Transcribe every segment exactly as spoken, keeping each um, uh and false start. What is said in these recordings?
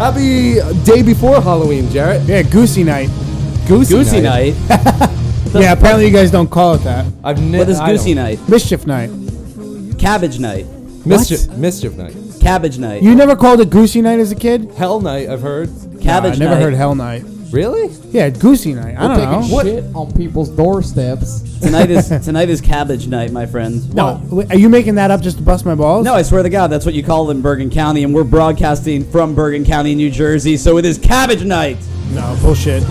Happy day before Halloween, Jarrett. Yeah, Goosey Night. Goosey, Goosey night. night. Yeah, apparently you guys don't call it that. I've ne- What is I Goosey don't- night? Mischief Night. Cabbage night. Mischief, mischief night. Cabbage night. You never called it Goosey Night as a kid? Hell night, I've heard. Cabbage Nah, I never night. heard Hell Night. Really? Yeah, Goosey Night. I We're don't know. taking What? shit on people's doorsteps. Tonight is tonight is cabbage night, my friend. No, wait, are you making that up just to bust my balls? No, I swear to God, that's what you call it in Bergen County, and we're broadcasting from Bergen County, New Jersey, so it is cabbage night. No, bullshit.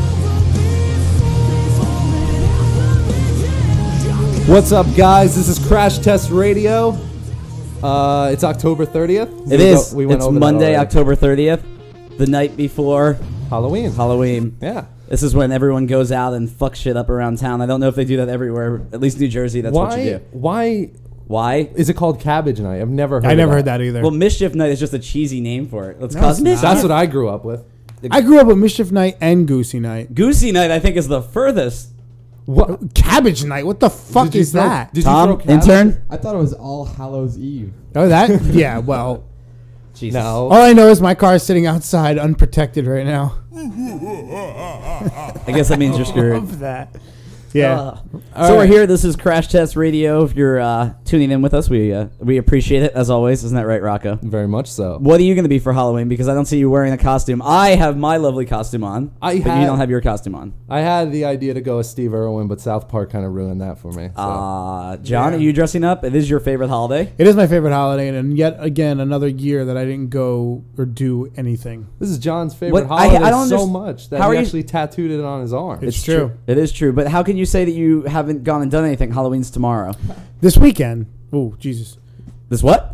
What's up, guys? This is Crash Test Radio. Uh, it's October thirtieth. It is. We went it's over that Monday, already. October thirtieth, the night before Halloween. Halloween. Yeah. This is when everyone goes out and fuck shit up around town. I don't know if they do that everywhere. At least New Jersey, that's why? what you do. Why Why? is it called Cabbage Night? I've never heard. I of never that. heard that either. Well, Mischief Night is just a cheesy name for it. Let's No, call it's it not. Mischief. That's what I grew up with. I grew up with Mischief Night and Goosey Night. Goosey Night, I think, is the furthest. What? Cabbage Night? What the fuck Did you is throw- that? Did Tom, you throw cabbage? intern? I thought it was All Hallows Eve. Oh, that? Yeah, well. Jesus. No. All I know is my car is sitting outside unprotected right now. I guess that means you're screwed. Love that. Yeah. Uh, so we're here. This is Crash Test Radio. If you're uh, tuning in with us, we uh, we appreciate it as always. Isn't that right, Rocco? Very much so. What are you going to be for Halloween? Because I don't see you wearing a costume. I have my lovely costume on, I but had- you don't have your costume on. I had the idea to go as Steve Irwin, but South Park kind of ruined that for me. So. Uh, John, Yeah. are you dressing up? It is your favorite holiday. It is my favorite holiday, and yet again, another year that I didn't go or do anything. This is John's favorite What- I- holiday I don't so underst- much that how he are you- actually tattooed it on his arm. It's true. It is true. But how can you say that you haven't gone and done anything? Halloween's tomorrow. This weekend. Oh, Jesus. This what?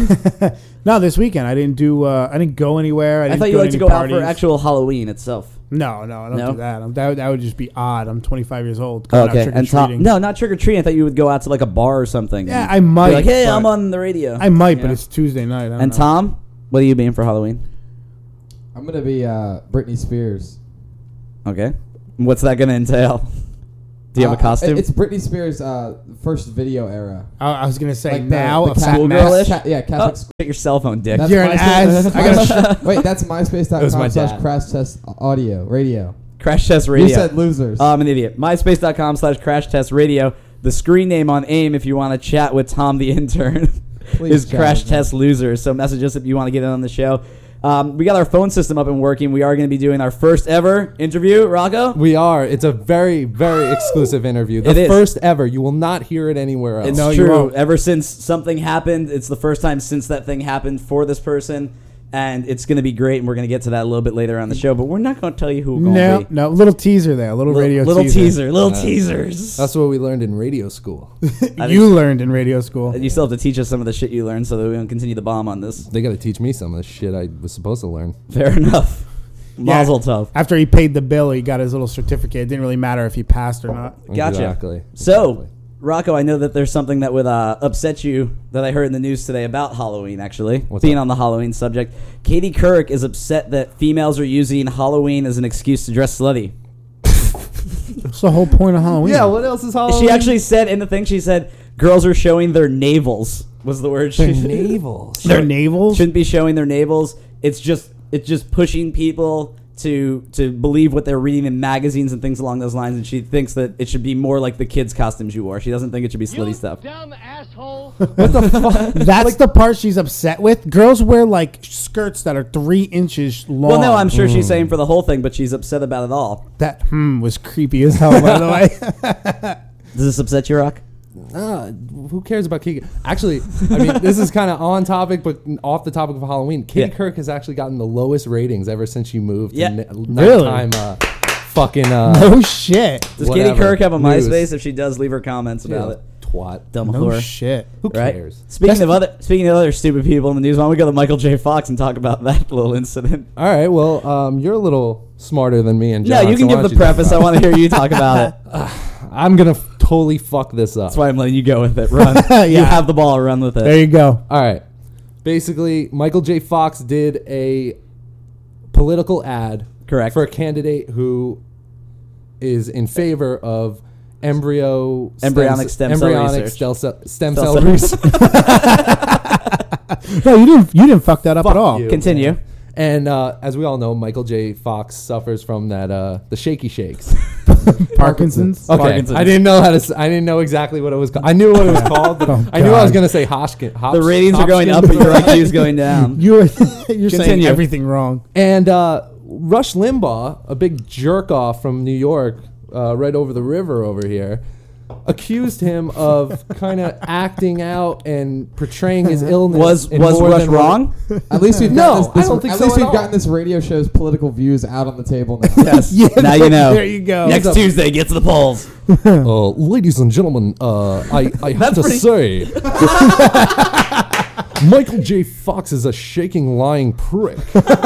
No, this weekend I didn't do. Uh, I didn't go anywhere. I, I didn't thought you go like to any go out for parties. actual Halloween itself. No, no, I don't No? do that. I'm, that. would- That would just be odd. I'm twenty-five years old. going out Okay. And Tom, trick-or-treating. no, not trick or treating. I thought you would go out to like a bar or something. Yeah, and I be might. like, hey, but- I'm on the radio. I might, but Yeah. it's Tuesday night. I don't And know. Tom, what are you being for Halloween? I'm gonna be uh, Britney Spears. Okay. What's that going to entail? Do you have a Uh, costume? It's Britney Spears' uh, first video era. I, I was gonna say Like the- now the a cat- fat Schoolgirlish? mess. Ca- yeah, Oh, Catholic. school. get your cell phone, dick. That's You're an MySpace- ass. I gotta Wait, that's myspace.com was my slash dad. crash test audio radio. Crash Test Radio. You said losers. Oh, I'm an idiot. MySpace.com slash Crash Test Radio. The screen name on AIM if you want to chat with Tom the intern Please is chat Crash with me. Test Losers. So message us if you want to get in on the show. Um, we got our phone system up and working. We are going to be doing our first ever interview. Rocco? We are. It's a very, very exclusive interview. The It is. first ever. You will not hear it anywhere else. It's No, you true. won't. Ever since something happened, it's the first time since that thing happened for this person. And it's going to be great, and we're going to get to that a little bit later on the show. But we're not going to tell you who we're going No, to be. no, little teaser there, little, radio little teaser. teaser. Little Uh, teasers. That's what we learned in radio school. I You think- learned in radio school. And you still have to teach us some of the shit you learned so that we don't continue the bomb on this. They got to teach me some of the shit I was supposed to learn. Fair enough. Yeah. Mazel tov. After he paid the bill, he got his little certificate. It didn't really matter if he passed or not. Gotcha. Exactly. So, Exactly. Rocco, I know that there's something that would uh, upset you that I heard in the news today about Halloween, actually. What's Being up? on the Halloween subject. Katie Couric is upset that females are using Halloween as an excuse to dress slutty. What's the whole point of Halloween? Yeah, what else is Halloween? She actually said in the thing, she said, girls are showing their navels, was the word. Their she navels. Their navels? Shouldn't be showing their navels. It's just it's just pushing people to to believe what they're reading in magazines and things along those lines, and she thinks that it should be more like the kids' costumes you wore. She doesn't think it should be slutty You stuff. dumb asshole. What the fuck? That's the part she's upset with. Girls wear like skirts that are three inches long. Well, no, I'm sure she's saying for the whole thing, but she's upset about it all. That hmm was creepy as hell, by the way. Does this upset you, Rock? Uh, who cares about Katie? Actually, I mean, this is kind of on topic, but off the topic of Halloween. Katie Yeah. Couric has actually gotten the lowest ratings ever since she moved. Yeah. to Really? nighttime, uh, fucking uh, No shit. Does whatever. Katie Couric have a News. MySpace? If she does, leave her comments about yeah, it. twat. Dumb No whore. shit. Who Right? cares? Speaking That's of other speaking of other stupid people in the news, why don't we go to Michael J. Fox and talk about that little incident? All right. Well, um, you're a little smarter than me and No, John. you can so why give don't the you talk preface. I about want to hear you talk about it. it? I'm gonna f- totally fuck this up. That's why I'm letting you go with it. Run. Yeah. You have the ball. Run with it. There you go. All right. Basically, Michael J. Fox did a political ad Correct. for a candidate who is in favor of embryo Embryonic stem cell embryonic research. stem cell, stem Cell cell cell- research. No, you didn't. You didn't fuck that up Fuck at all. you. Continue. And uh, as we all know, Michael J. Fox suffers from that uh, the shaky shakes. Parkinson's. Okay, Parkinson's. I didn't know how to. s- I didn't know exactly what it was called. I knew what it was called. But Oh, I knew I was God. gonna say Hoshkin. Hop, The ratings are going up, but your I Q is going down. You're you're saying Continue. everything wrong. And uh, Rush Limbaugh, a big jerk off from New York, uh, right over the river over here, accused him of kind of acting out and portraying his illness. Was in was more Rush than what- wrong? At least we've No, gotten this, I this don't think at so least at we've all. gotten this radio show's political views out on the table now. Yes. Yeah, Now you know. There you go. Next What's up? Tuesday, get to the polls. Uh, ladies and gentlemen, uh, I, I have to pretty- say, Michael J. Fox is a shaking, lying prick.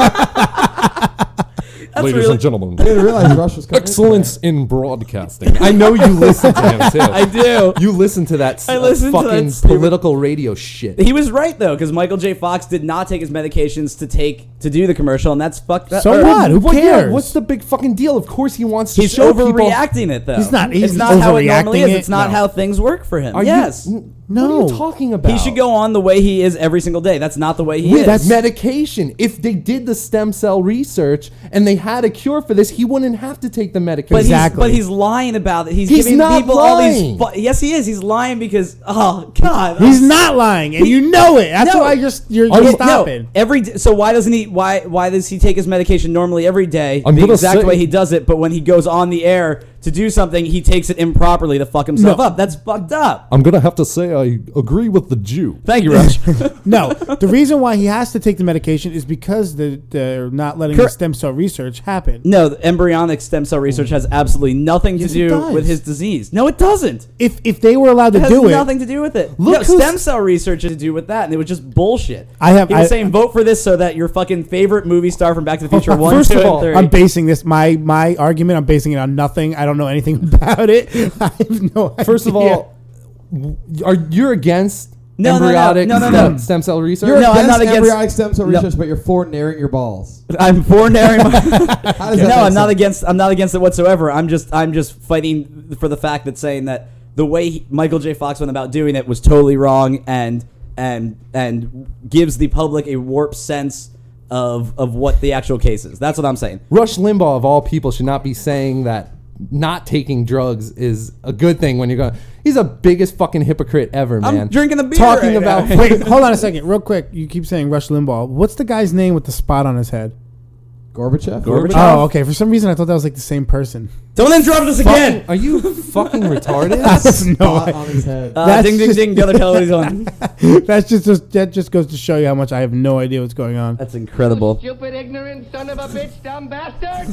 ladies really- and gentlemen, I didn't realize Rush was coming. excellence in broadcasting. I know you listen to him too. I do. You listen to that s- I listen to that fucking stupid- political radio shit. He was right though, because Michael J. Fox did not take his medications to take to do the commercial, and that's fucked. That, So or- what? Who Well, yeah, cares? what's the big fucking deal? Of course he wants to He's show people. overreacting it though. He's not- he's it's not how it normally overreacting is. it? It's not No. how things work for him. Are yes. You, n- No. What are you talking about? He should go on the way he is every single day. That's not the way he with is. that's medication. If they did the stem cell research and they had a cure for this, he wouldn't have to take the medication. But Exactly. he's but he's lying about it. He's, He's giving not people all these. lying. Fu- yes, he is. He's lying because oh god, He's I'm- not lying, and you know it. That's No. why you're you're, Are you're you- stopping. No, every d- so why doesn't he? Why why does he take his medication normally every day? I'm the gonna exact say- way he does it, but when he goes on the air to do something, he takes it improperly to fuck himself No. up. That's fucked up. I'm gonna have to say I agree with the Jew. Thank you, Rush. No, the reason why he has to take the medication is because the, they're not letting the Correct. stem cell research happen. No, the embryonic stem cell research has absolutely nothing Yes, to it do does. with his disease. No, it doesn't. If if they were allowed It to has do it, nothing to do with it. Look no, who's- stem cell research has to do with that, and it was just bullshit. I have- He was I- saying vote for this so that your fucking favorite movie star from Back to the Future one, First two, of and all, three. I'm basing this my my argument. I'm basing it on nothing. I don't know anything about it. I have no idea. First of all, w- are you're against No, no, no. embryonic No, no, stem, no. stem cell research? You're No, I'm against not against- embryonic stem cell No. research, but you're for naring your balls. I'm for naring my. How does that no, make I'm not sense? against. I'm not against it whatsoever. I'm just. I'm just fighting for the fact that saying that the way he, Michael J. Fox went about doing it was totally wrong and and and gives the public a warped sense of of what the actual case is. That's what I'm saying. Rush Limbaugh, of all people, should not be saying that not taking drugs is a good thing when you're going. He's the biggest fucking hypocrite ever, man. I'm drinking the beer. Talking right about now. Wait, hold on a second, real quick. You keep saying Rush Limbaugh. What's the guy's name with the spot on his head? Gorbachev? Gorbachev? Oh, okay. For some reason, I thought that was like the same person. Don't interrupt us again. Fucking- are you fucking retarded? That's no. Spot on his head. Uh, That's ding ding just- ding. The other television's on. That's just, just that just goes to show you how much I have no idea what's going on. That's incredible. Stupid, ignorant son of a bitch, dumb bastard!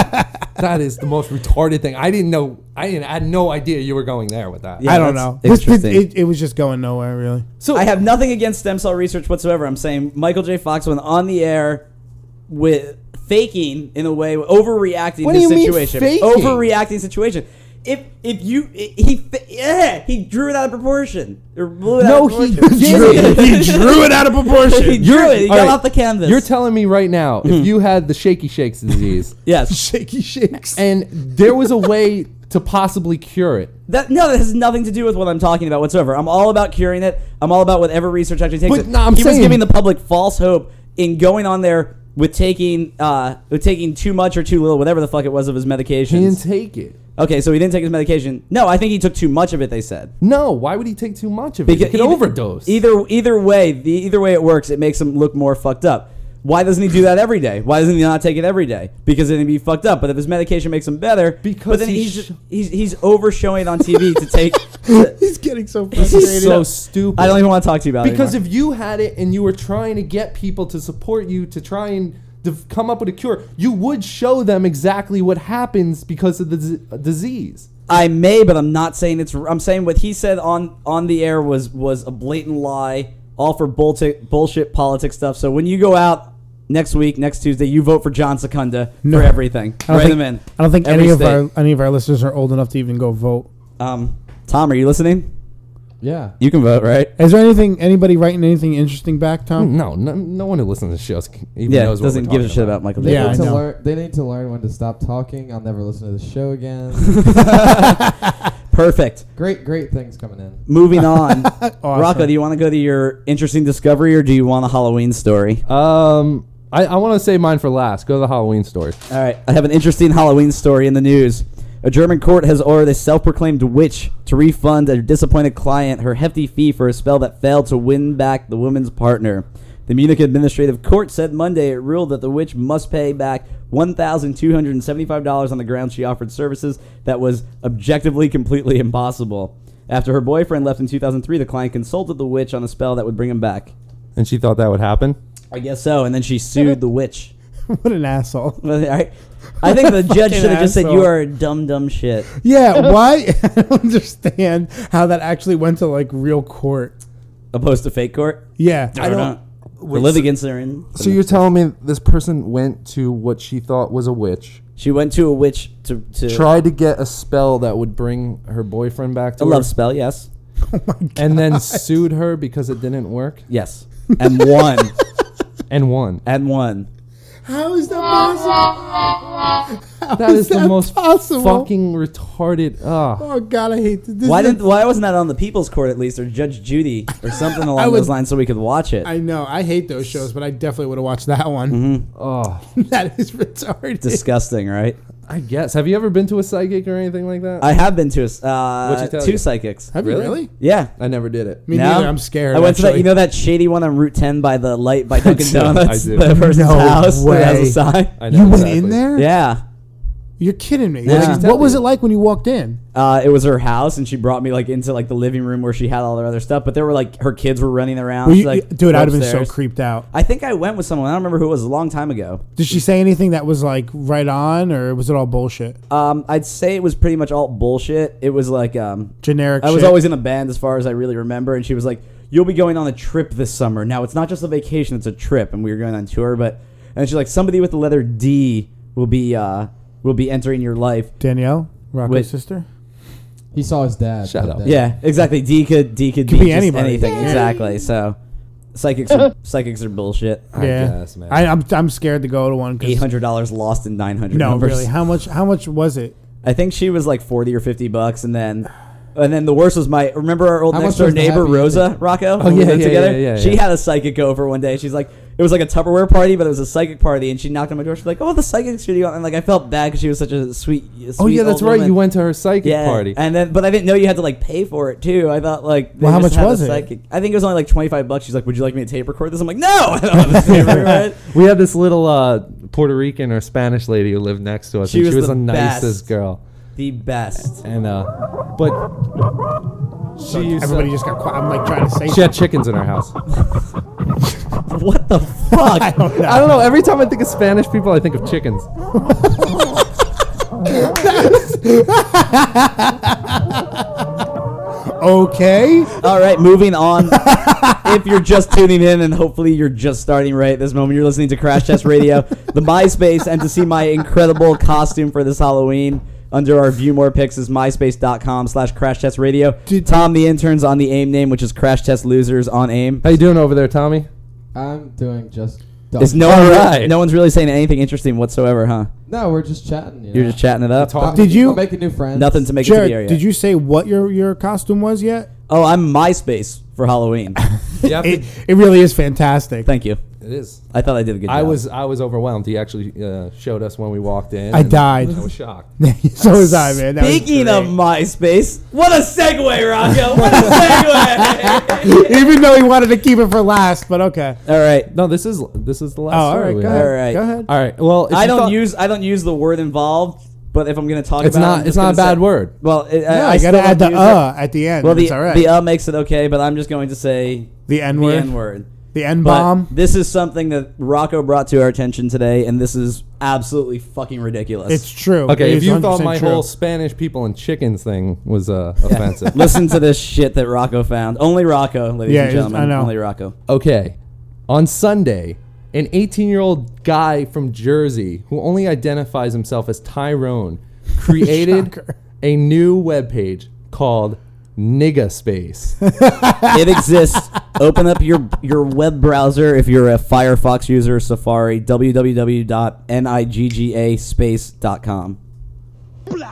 That is the most retarded thing. I didn't know. I didn't. I had no idea you were going there with that. Yeah, I don't that's know. This, this, interesting. it, it was just going nowhere, really. So I have nothing against stem cell research whatsoever. I'm saying Michael J. Fox went on the air with faking in a way, overreacting What his do you mean situation. faking? Overreacting situation. If if you he yeah he drew it out of proportion. Or blew it No, out of he proportion. didn't. He drew it out of he proportion. drew it. He all got right, off the canvas. You're telling me right now, if you had the shaky shakes disease yes. Shaky shakes. and there was a way to possibly cure it, That no, that has nothing to do with what I'm talking about whatsoever. I'm all about curing it. I'm all about whatever research actually takes But it. no, I'm he was saying- giving the public false hope in going on there with taking uh with taking too much or too little, whatever the fuck it was of his he didn't medications. take it. Okay, so he didn't take his medication. No, I think he took too much of it. They said No, why would he take too much of it? He could either, overdose. Either either way, the either way it works, it makes him look more fucked up. Why doesn't he do that every day? Why doesn't he not take it every day? Because then he'd be fucked up. But if his medication makes him better, Because but then he he's sh- just, he's he's over showing it on T V to take. to- He's getting so This frustrated. is so stupid. I don't even want to talk to you about it Because anymore. if you had it and you were trying to get people to support you to try and to come up with a cure, you would show them exactly what happens because of the z- disease. I may, but I'm not saying it's. I'm saying what he said on on the air was was a blatant lie, all for bullshit bullshit politics stuff. So when you go out next week, next Tuesday, you vote for John Secunda No. for everything. I don't Write think, him in. I don't think Every any of state. our any of our listeners are old enough to even go vote. Um, Tom, are you listening? Yeah. You can vote, right? Is there anything anybody writing anything interesting back, Tom? No, no, no one who listens to the shows even Yeah, knows what doesn't we're give a talking shit about Michael They J. Yeah, need I to know. learn. They need to learn when to stop talking. I'll never listen to the show again. Perfect. great, great things coming in. Moving on. Awesome. Rocco, do you want to go to your interesting discovery or do you want a Halloween story? Um, I, I want to save mine for last. Go to the Halloween story. All right, I have an interesting Halloween story in the news. A German court has ordered a self-proclaimed witch to refund a disappointed client her hefty fee for a spell that failed to win back the woman's partner. The Munich Administrative Court said Monday it ruled that the witch must pay back one thousand two hundred seventy-five dollars on the grounds she offered services that was objectively completely impossible. After her boyfriend left in two thousand three, the client consulted the witch on a spell that would bring him back. And she thought that would happen? I guess so, and then she sued the witch. What an asshole. I, I think the judge Fucking should have just said, asshole. you are a dumb, dumb shit. Yeah, why? I don't understand how that actually went to like real court. Opposed to fake court? Yeah. I don't know. The litigants are in. So you're telling me this person went to what she thought was a witch, She went to a witch to... to tried to get a spell that would bring her boyfriend back to a her, love spell, yes. and then sued her because it didn't work, Yes. And won. and won. and won. How is that possible? How That is the that most possible? fucking retarded. Ah, Oh God, I hate this. This Why is a- didn't? Why wasn't that on the People's Court at least, or Judge Judy, or something I along would- those lines, so we could watch it? I know I hate those shows, but I definitely would have watched that one. oh. That is retarded. Disgusting, right? I guess. Have you ever been to a psychic or anything like that? I have been to a, uh, What'd she tell two you? psychics. Have Really? you really? Yeah. I never did it. Me No? neither. I'm scared. I went to that. actually. You know that shady one on Route ten by the light by Dunkin' do. Donuts. I do. The person's No house that has way. a sign. I know You went exactly. in there? Yeah. You're kidding me. Yeah. Like, What'd she what tell was you? it like when you walked in? Uh, it was her house, and she brought me like into like the living room where she had all her other stuff. But there were like her kids were running around. Were She, you- like, dude, I'd have been so upstairs. creeped out. I think I went with someone. I don't remember who it was. A long time ago. Did she say anything that was like right on, or was it all bullshit? Um, I'd say it was pretty much all bullshit. It was like um, Generic. I was shit? always in a band as far as I really remember, and she was like, "You'll be going on a trip this summer. Now it's not just a vacation; it's a trip." And we were going on tour, but and she's like, "Somebody with the letter D will be uh will be entering your life." Danielle, Rocco's Wait. sister. He saw his dad. Shut that up. day. Yeah, exactly. D could D could, Could be, be just anybody. anything. Yeah. Exactly. So psychics are, psychics are bullshit. I yeah, guess, man. I, I'm I'm scared to go to one. 'cause- Eight hundred dollars lost in nine hundred. No, numbers. really. How much? How much was it? I think she was like forty or fifty bucks, and then. And then the worst was my remember our old How next much door was the neighbor happy Rosa ending? Rocco. Oh, when we yeah, lived yeah, together. yeah, yeah, She yeah. had a psychic over one day. She's like, it was like a Tupperware party, but it was a psychic party, and she knocked on my door. She's like, "Oh, the psychic studio," and like I felt bad because she was such a sweet. sweet oh yeah, that's old right. woman. You went to her psychic yeah, party. and then but I didn't know you had to like pay for it too. I thought like they Well, how just much had a was it? psychic. I think it was only like twenty five bucks. She's like, "Would you like me to tape record this?" I'm like, "No, I don't have a tape record." We had this little uh, Puerto Rican or Spanish lady who lived next to us. She and was she was the the nicest best. girl. The best. And uh, but she used Everybody to, just got quiet. I'm like trying to say. she had chickens in her house. What the fuck? I don't know. I don't know. Every time I think of Spanish people, I think of chickens. Okay. All right, moving on. If you're just tuning in, and hopefully you're just starting right at this moment, you're listening to Crash Test Radio, the MySpace, and to see my incredible costume for this Halloween under our View More Picks is myspace.com slash Crash Test Radio. Did- Tom, the intern's on the AIM name, which is Crash Test Losers on AIM. How you doing over there, Tommy? I'm doing just. Is no All one, right. no one's really saying anything interesting whatsoever, huh? No, we're just chatting. You You're know? just chatting it up. Talk- Did you- I'm making new friends. Nothing to make it to the Jared, area. did you say what your your costume was yet? Oh, I'm MySpace for Halloween. Yeah, It, it really is fantastic. Thank you. it is. I thought I did a good job. I was I was overwhelmed. He actually uh, showed us when we walked in. I and died. I was shocked. So was I, man. That was Speaking of great. MySpace, what a segue, Rocco! What a segue! Even though he wanted to keep it for last, but okay. All right. No, this is this is the last. Oh, all story right. we Go have. ahead. All right. Go ahead. All right. Well, if I you don't thought- use I don't use the word involved, but if I'm going to talk It's about it, not. I'm It's just not a gonna bad say- word. Well, it, No, I, I you still gotta add the don't use uh at the end. It. Well, the it's all right. the uh makes it okay, but I'm just going to say the N the word. N word. The N But bomb. this is something that Rocco brought to our attention today, and this is absolutely fucking ridiculous. It's true. Okay, It if is you one hundred thought percent my true. whole Spanish people and chickens thing was uh, offensive, Listen to this shit that Rocco found. Only Rocco, ladies Yeah, and it is- gentlemen. I know. Only Rocco. okay. On Sunday, an eighteen-year-old guy from Jersey who only identifies himself as Tyrone created Shocker. a new webpage called Nigga Space. It exists. Open up your your web browser if you're a Firefox user, Safari, w w w dot nigga space dot com. Black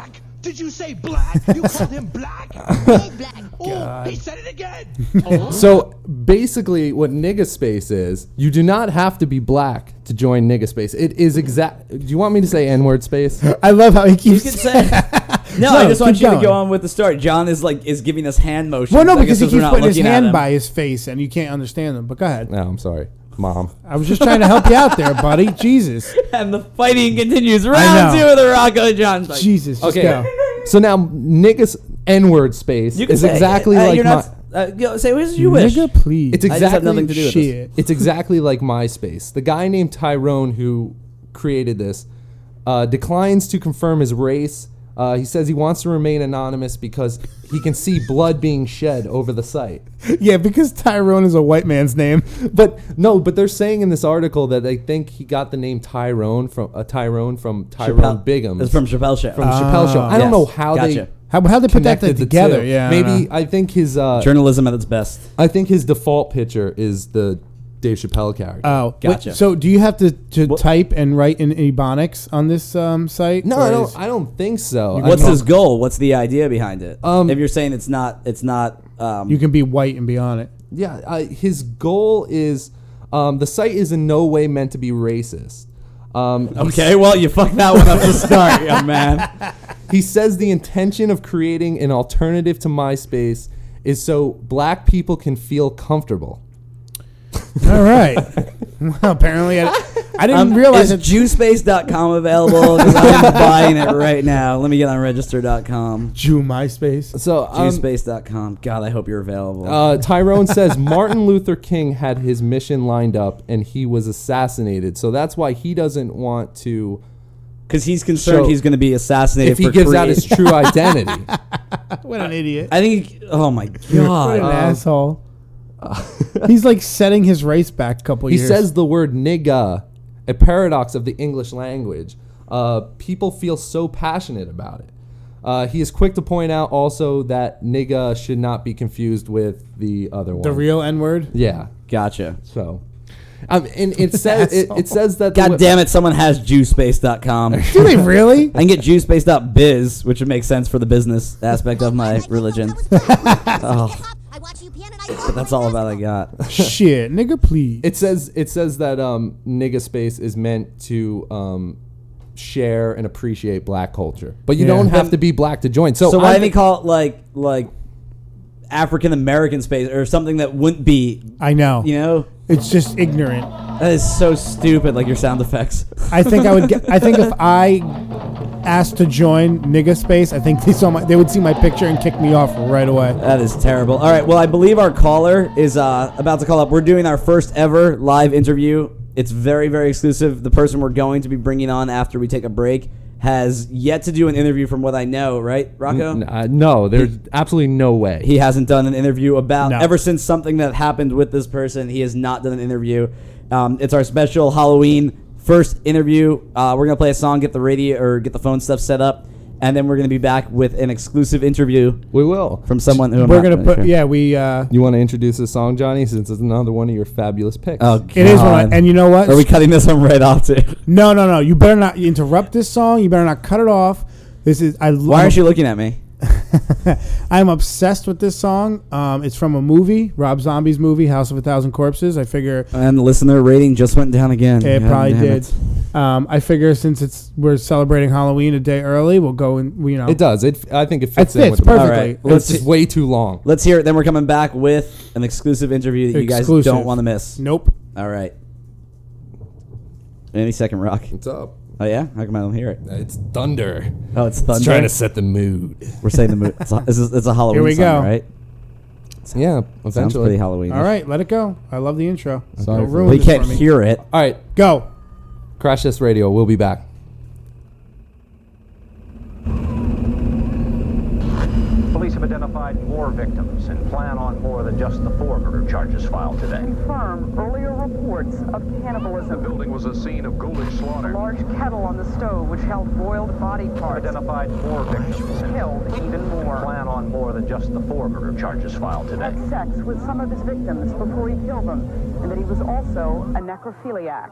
Did you say black? You called him black? Oh, black. Oh, he said it again. Oh. So basically, what nigga space is, you do not have to be black to join nigga space. It is exact. Do you want me to say N-word space? I love how he You keeps can say. No, No, I just want keep you to going. go on with the story. John is like is giving us hand motions. Well, no, I because he guess we're keeps not putting his looking at hand him. by his face, and you can't understand them. But go ahead. No, I'm sorry, Mom. I was just trying to help you out there, buddy. Jesus. And the fighting continues. I Round know. two of the Rocco and John fight. Jesus. Just Okay. go. So now niggas N-word space You can is say exactly it. Uh, like you're my. not, uh, yo, say what you wish. Nigga, please. It's I just have exactly nothing to do with this. shit. It's exactly like MySpace. The guy named Tyrone who created this uh, declines to confirm his race. Uh, he says he wants to remain anonymous because he can see blood being shed over the site. Yeah, because Tyrone is a white man's name. But no, but they're saying in this article that they think he got the name Tyrone from uh, Tyrone from Tyrone Chappelle. Biggums It's from Chappelle Show. from Chappelle Show. I Yes. don't know how Gotcha. they How how they put that connected the together? two. Yeah, I don't maybe know. I think his uh, Journalism at its best. I think his default picture is the Dave Chappelle character. Oh, wait, Gotcha. so do you have to, to What- type and write in Ebonics on this um, site? no, Or I don't. is- I don't think so. I What's don't- his goal? What's the idea behind it? Um, if you're saying it's not, it's not. Um, You can be white and be on it. Yeah, uh, his goal is um, the site is in no way meant to be racist. Um, he okay, well, you fucked that one up to start, young man. He says the intention of creating an alternative to MySpace is so black people can feel comfortable. All right. Well, apparently, I, I didn't Um, realize is that. Jew space dot com available? Because I'm buying it right now. Let me get on register dot com. Jew MySpace. So um, Jew space dot com. God, I hope you're available. uh, Tyrone says Martin Luther King had his mission lined up and he was assassinated. So that's why he doesn't want to. Because he's concerned So, he's going to be assassinated If he for gives out create- his true identity. What an idiot. I think. He, oh my What an God. asshole. He's like setting his race back a couple He years. says the word nigga, a paradox of the English language. Uh, people feel so passionate about it. Uh, he is quick to point out also that nigga should not be confused with the other one. the real N word. Yeah. Gotcha. So, um, and it says it, it says that. the God wi- damn it! Someone has Jew space dot com. Do they really? I can get Jew space dot biz, which would make sense for the business aspect of my religion. Oh, but that's all about I got. Shit, nigga, please. It says it says that um, nigga space is meant to um, share and appreciate black culture, but you Yeah. don't have to be black to join. So, So why I did he thi- call it like like African American space or something that wouldn't be? I know. You know, It's just ignorant. that is so stupid. Like your sound effects. I think I would get. I think if I asked to join nigga space, I think they saw my. They would see my picture and kick me off right away. That is terrible. All right. Well, I believe our caller is uh, about to call up. We're doing our first ever live interview. It's very, very exclusive. The person we're going to be bringing on after we take a break has yet to do an interview from what I know, right, Rocco? N- uh, no, there's absolutely no way. He hasn't done an interview about, No. ever since something that happened with this person, he has not done an interview. Um, it's our special Halloween first interview. Uh, we're going to play a song, get the radio or get the phone stuff set up, and then we're going to be back with an exclusive interview we will. from someone who I'm We're not gonna really put. sure. Yeah, we. uh You want to introduce this song, Johnny, since it's another one of your fabulous picks. Oh, God. It is one. And you know what? Are we cutting this one right off, too? No, no, no. You better not interrupt this song. You better not cut it off. This is. I. Why aren't you looking at me? I'm obsessed with this song. Um, it's from a movie, Rob Zombie's movie, House of a Thousand Corpses. I figure And the listener rating just went down again. it God probably damn did. it. Um, I figure since it's we're celebrating Halloween a day early, we'll go and you know. It does. It. I think it It fits in fits with the perfectly. All right. Well, it's Let's just way too long. Let's hear it. Then we're coming back with an exclusive interview that you guys Exclusive. don't want to miss. Nope. All right. Any second, Rock. What's up? Oh, yeah? How come I don't hear it? It's thunder. Oh, it's thunder. It's trying to set the mood. We're saying the mood. It's a, it's a, it's a Halloween Here we song, go. right? Yeah, Sounds eventually. pretty Halloween. All right, let it go. I love the intro. Sorry Don't for- ruin We this can't for me. hear it. All right, Go. Crash Test Radio. We'll be back. Police have identified more victims and plan on more than just the four murder charges filed today. Confirm earlier reports of The cannibalism. building was a scene of ghoulish A slaughter. large kettle on the stove which held boiled body parts. Identified more victims and Killed even more. plan on more than just the four murder charges filed today. Had sex with some of his victims before he killed them, and that he was also a necrophiliac.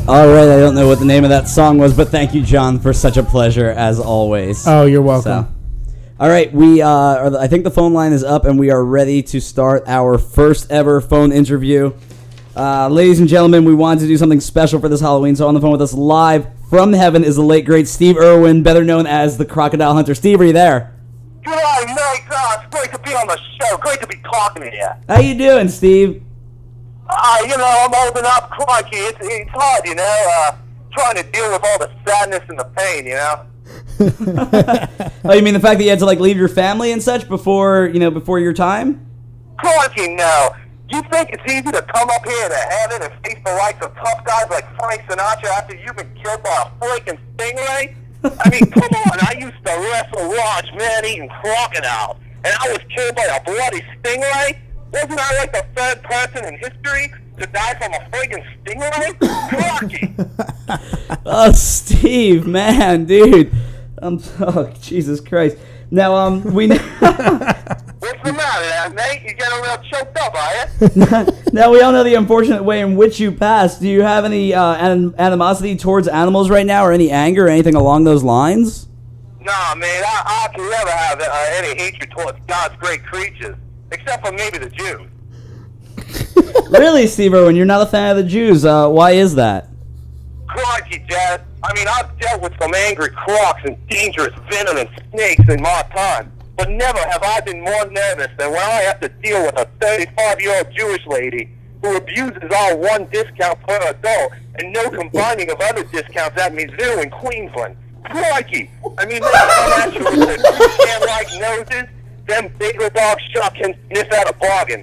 All right, I don't know what the name of that song was, but thank you, John, for such a pleasure as always. Oh, you're welcome. So, all right, we uh, are, I think the phone line is up, and we are ready to start our first ever phone interview. Uh, ladies and gentlemen, we wanted to do something special for this Halloween, so on the phone with us live from heaven is the late, great Steve Irwin, better known as the Crocodile Hunter. Steve, are you there? Good on, mate. Uh, it's great to be on the show. Great to be talking to you. How you doing, Steve? Uh, you know, I'm holding up, crikey. It's, it's hard, you know, uh, trying to deal with all the sadness and the pain, you know? Oh, you mean the fact that you had to, like, leave your family and such before, you know, before your time? Crikey, no. You think it's easy to come up here to heaven and face the likes of tough guys like Frank Sinatra after you've been killed by a freaking stingray? I mean, come on, I used to wrestle large man-eating crocodiles, and I was killed by a bloody stingray? Wasn't I like the third person in history to die from a friggin' stingray? Crikey! Oh, Steve, man, dude. Um, oh, Jesus Christ. Now, um, we know... What's the matter there, mate? You getting real choked up, are you? Now, we all know the unfortunate way in which you passed. Do you have any uh, anim- animosity towards animals right now, or any anger, or anything along those lines? Nah, man, I, I can never have uh, any hatred towards God's great creatures, except for maybe the Jews. Really, Steve Irwin, you're not a fan of the Jews. Uh, why is that? Crikey, Dad. I mean, I've dealt with some angry crocs and dangerous venomous snakes in my time, but never have I been more nervous than when I have to deal with a thirty-five-year-old Jewish lady who abuses our one discount per adult and no combining of other discounts at Mizzou in Queensland. Crikey! I mean, they come at you with their can-like noses, them bagel dog shop can sniff out a bargain.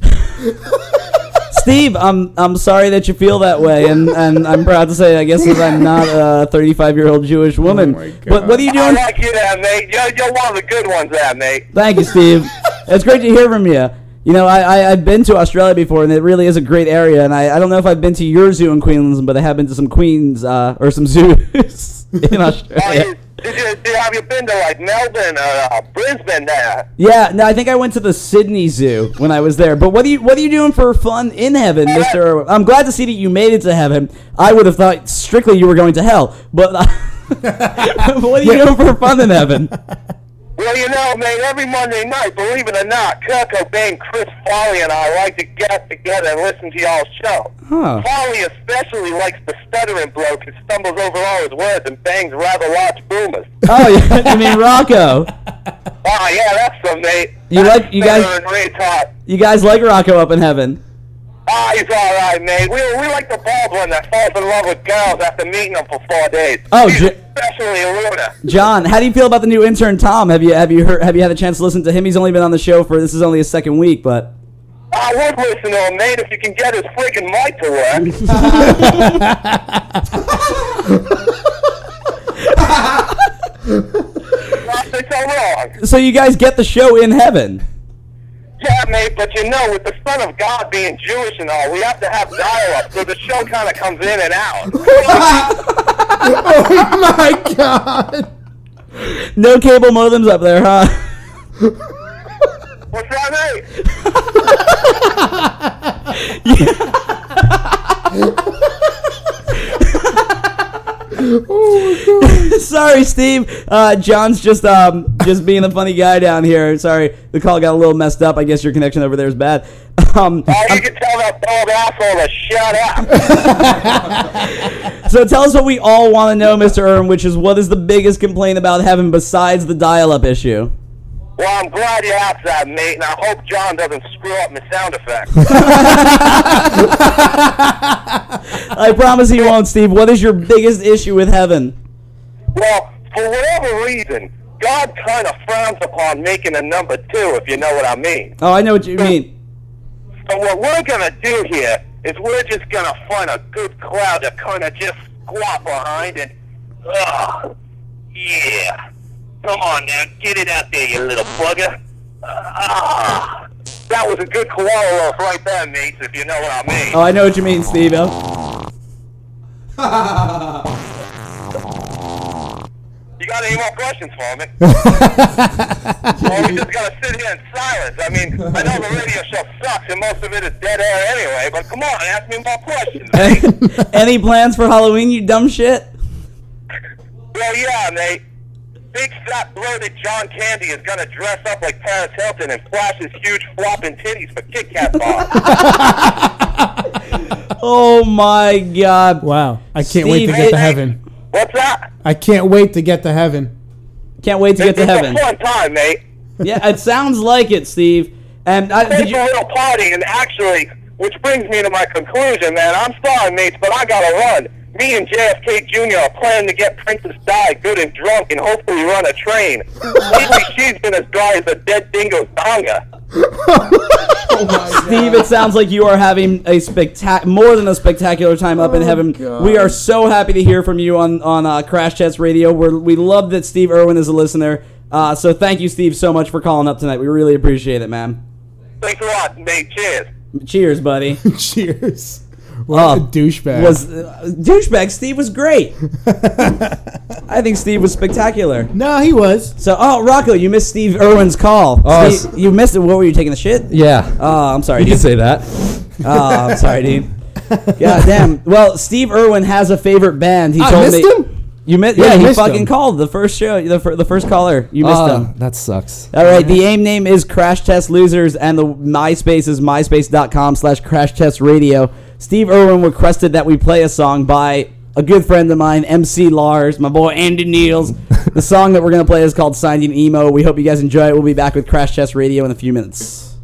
Steve, I'm I'm sorry that you feel that way, and, and I'm proud to say, I guess, that I'm not a thirty-five-year-old Jewish woman. Oh my God. But what are you I doing? like you there, mate. You're, you're one of the good ones there, mate. Thank you, Steve. It's great to hear from you. You know, I, I, I've been to Australia before, and it really is a great area, and I, I don't know if I've been to your zoo in Queensland, but I have been to some Queens, uh, or some zoos in Australia. Uh, did you, did, have you been to, like, Melbourne or uh, Brisbane there? Yeah, no, I think I went to the Sydney Zoo when I was there. But what are you what are you doing for fun in heaven, Mister Irwin? I'm glad to see that you made it to heaven. I would have thought strictly you were going to hell. But uh, what are you doing for fun in heaven? Well, you know, man, every Monday night, believe it or not, Kurt Cobain, Chris Farley, and I like to get together and listen to y'all's show. Huh. Farley especially likes the stuttering bloke who stumbles over all his words and bangs rather large boomers. Oh, yeah, you mean Rocco? Oh, yeah, that's the mate. You That's like- you guys- better than Ray Todd. You guys like Rocco up in heaven? Ah, he's all right, mate. We, we like the bald one that falls in love with girls after meeting them for four days. Oh, He's J- especially Luna. John, how do you feel about the new intern Tom? Have you have you heard have you had a chance to listen to him? He's only been on the show for this is only his second week, but I would listen to him, mate, if you can get his freaking mic to work. Not so wrong. so you guys get the show in heaven. Yeah, mate, but you know, with the Son of God being Jewish and all, we have to have dial-up, so the show kind of comes in and out. Oh my God! No cable modems up there, huh? What's that, Sorry, Steve. Uh, John's just um just being a funny guy down here. Sorry, the call got a little messed up. I guess your connection over there is bad. Um, Oh, you can tell that bald asshole to shut up. so tell us what we all want to know, Mister Irwin, which is what is the biggest complaint about heaven besides the dial-up issue? Well, I'm glad you asked that, mate, and I hope John doesn't screw up my sound effects. I promise he won't, Steve. What is your biggest issue with heaven? Well, for whatever reason, God kind of frowns upon making a number two, if you know what I mean. Oh, I know what you mean. So what we're going to do here is we're just going to find a good crowd to kind of just squat behind and, ugh, yeah. Come on now, get it out there, you little bugger. Ah, that was a good koala loaf right there, mates, if you know what I mean. Oh, I know what you mean, Steve. Yeah, You got any more questions for me? Or we just gotta sit here in silence? I mean, I know the radio show sucks and most of it is dead air anyway, but come on, ask me more questions, mate. Any plans for Halloween, you dumb shit? Well, yeah, mate. Big fat bloated John Candy is gonna dress up like Paris Hilton and flash his huge flopping titties for Kit Kat bars. Oh my God! Wow, I can't Steve, wait to get to hey, heaven. What's that? I can't wait to get to heaven. Can't wait to get to It's heaven. a fun time, mate. Yeah, it sounds like it, Steve. And I, did It's you? a little party, and actually, which brings me to my conclusion, man. I'm sorry, mates, but I gotta run. Me and J F K Junior are planning to get Princess Di good and drunk and hopefully run a train. Maybe she's been as dry as a dead dingo's donga. Steve, it sounds like you are having a spectac- more than a spectacular time up in heaven. God. We are so happy to hear from you on on uh, Crash Test Radio. We're, we love that Steve Irwin is a listener. Uh, so thank you, Steve, so much for calling up tonight. We really appreciate it, man. Thanks a lot, mate. Cheers. Cheers, buddy. Cheers. What a Oh, douchebag. Was uh, douchebag Steve was great. I think Steve was spectacular. No, he was. So, oh, Rocco, you missed Steve Irwin's call. Oh, Steve, you missed it. What were you taking the shit? Yeah. Oh, I'm sorry, You dude. can say that. Oh, I'm sorry, dude. God damn. Well, Steve Irwin has a favorite band. He I told missed me. him? You missed? Yeah, Yeah, you he missed fucking him. called the first show. The, fir- the first caller. You missed Oh, him. that sucks. All right. The AIM name is Crash Test Losers, and the MySpace is myspace.com slash Crash Test Radio. Steve Irwin requested that we play a song by a good friend of mine, M C Lars, my boy Andy Niels. The song that we're going to play is called Signed in Emo. We hope you guys enjoy it. We'll be back with Crash Test Radio in a few minutes.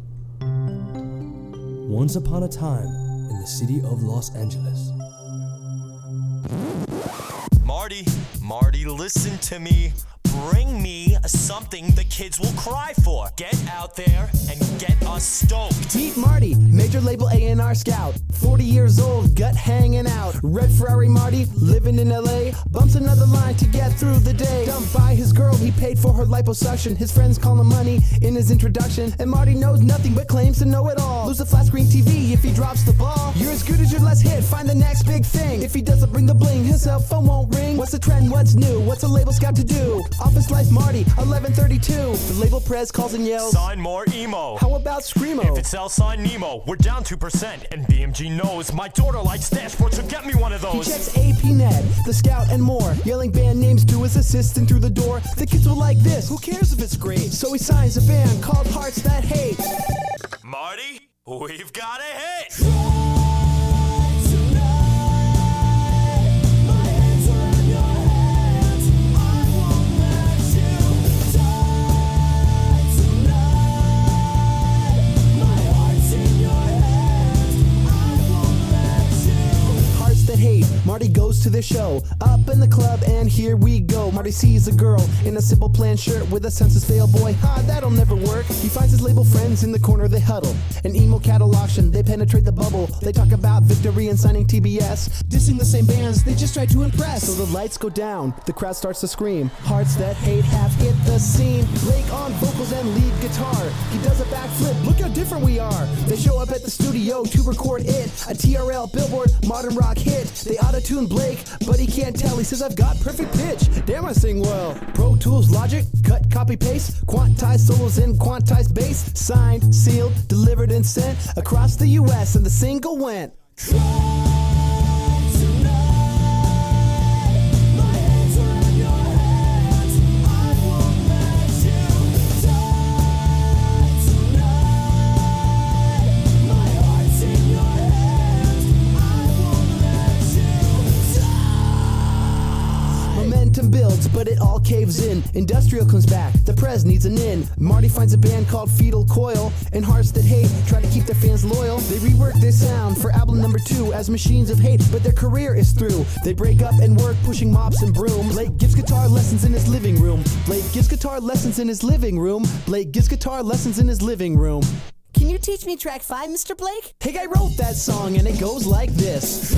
Once upon a time in the city of Los Angeles. Marty, Marty, listen to me. Bring me something the kids will cry for. Get out there and get us stoked. Meet Marty, major label A and R scout. forty years old, gut hanging out. Red Ferrari Marty, living in L A. Bumps another line to get through the day. Dumped by his girl, he paid for her liposuction. His friends call him money in his introduction. And Marty knows nothing but claims to know it all. Lose a flat screen T V if he drops the ball. You're as good as your last hit, find the next big thing. If he doesn't bring the bling, his cell phone won't ring. What's the trend, what's new, what's a label scout to do? Office Life Marty, eleven thirty-two. The label press calls and yells. Sign more emo. How about Screamo? If it's L sign Nemo, we're down two percent. And B M G knows my daughter likes dashboards, so get me one of He those. checks A P net, the scout and more. Yelling band names to his assistant through the door. The kids will like this, who cares if it's great? So he signs a band called Hearts That Hate. Marty, we've got a hit. Marty goes to the show, up in the club, and here we go. Marty sees a girl in a simple plan shirt with a census fail boy. Ha, that'll never work. He finds his label friends in the corner, they huddle. An emo cattle auction, they penetrate the bubble. They talk about victory and signing T B S. Dissing the same bands, they just try to impress. So the lights go down, the crowd starts to scream. Hearts That Hate have hit the scene. Blake on vocals and lead guitar. He does a backflip, look how different we are. They show up at the studio to record it. A T R L Billboard modern rock hit. They auto-tune Blake, but he can't tell. He says, I've got perfect pitch. Damn, I sing well. Pro Tools Logic, cut, copy, paste. Quantized solos in quantized bass. Signed, sealed, delivered and sent across the U S and the single went. Momentum builds, but it all caves in. Industrial comes back, the Prez needs an in. Marty finds a band called Fetal Coil, and Hearts That Hate try to keep their fans loyal. They rework their sound for album number two as Machines of Hate, but their career is through. They break up and work pushing mops and brooms. Blake gives guitar lessons in his living room. Blake gives guitar lessons in his living room. Blake gives guitar lessons in his living room. Can you teach me track five, Mister Blake? Hey, I wrote that song and it goes like this.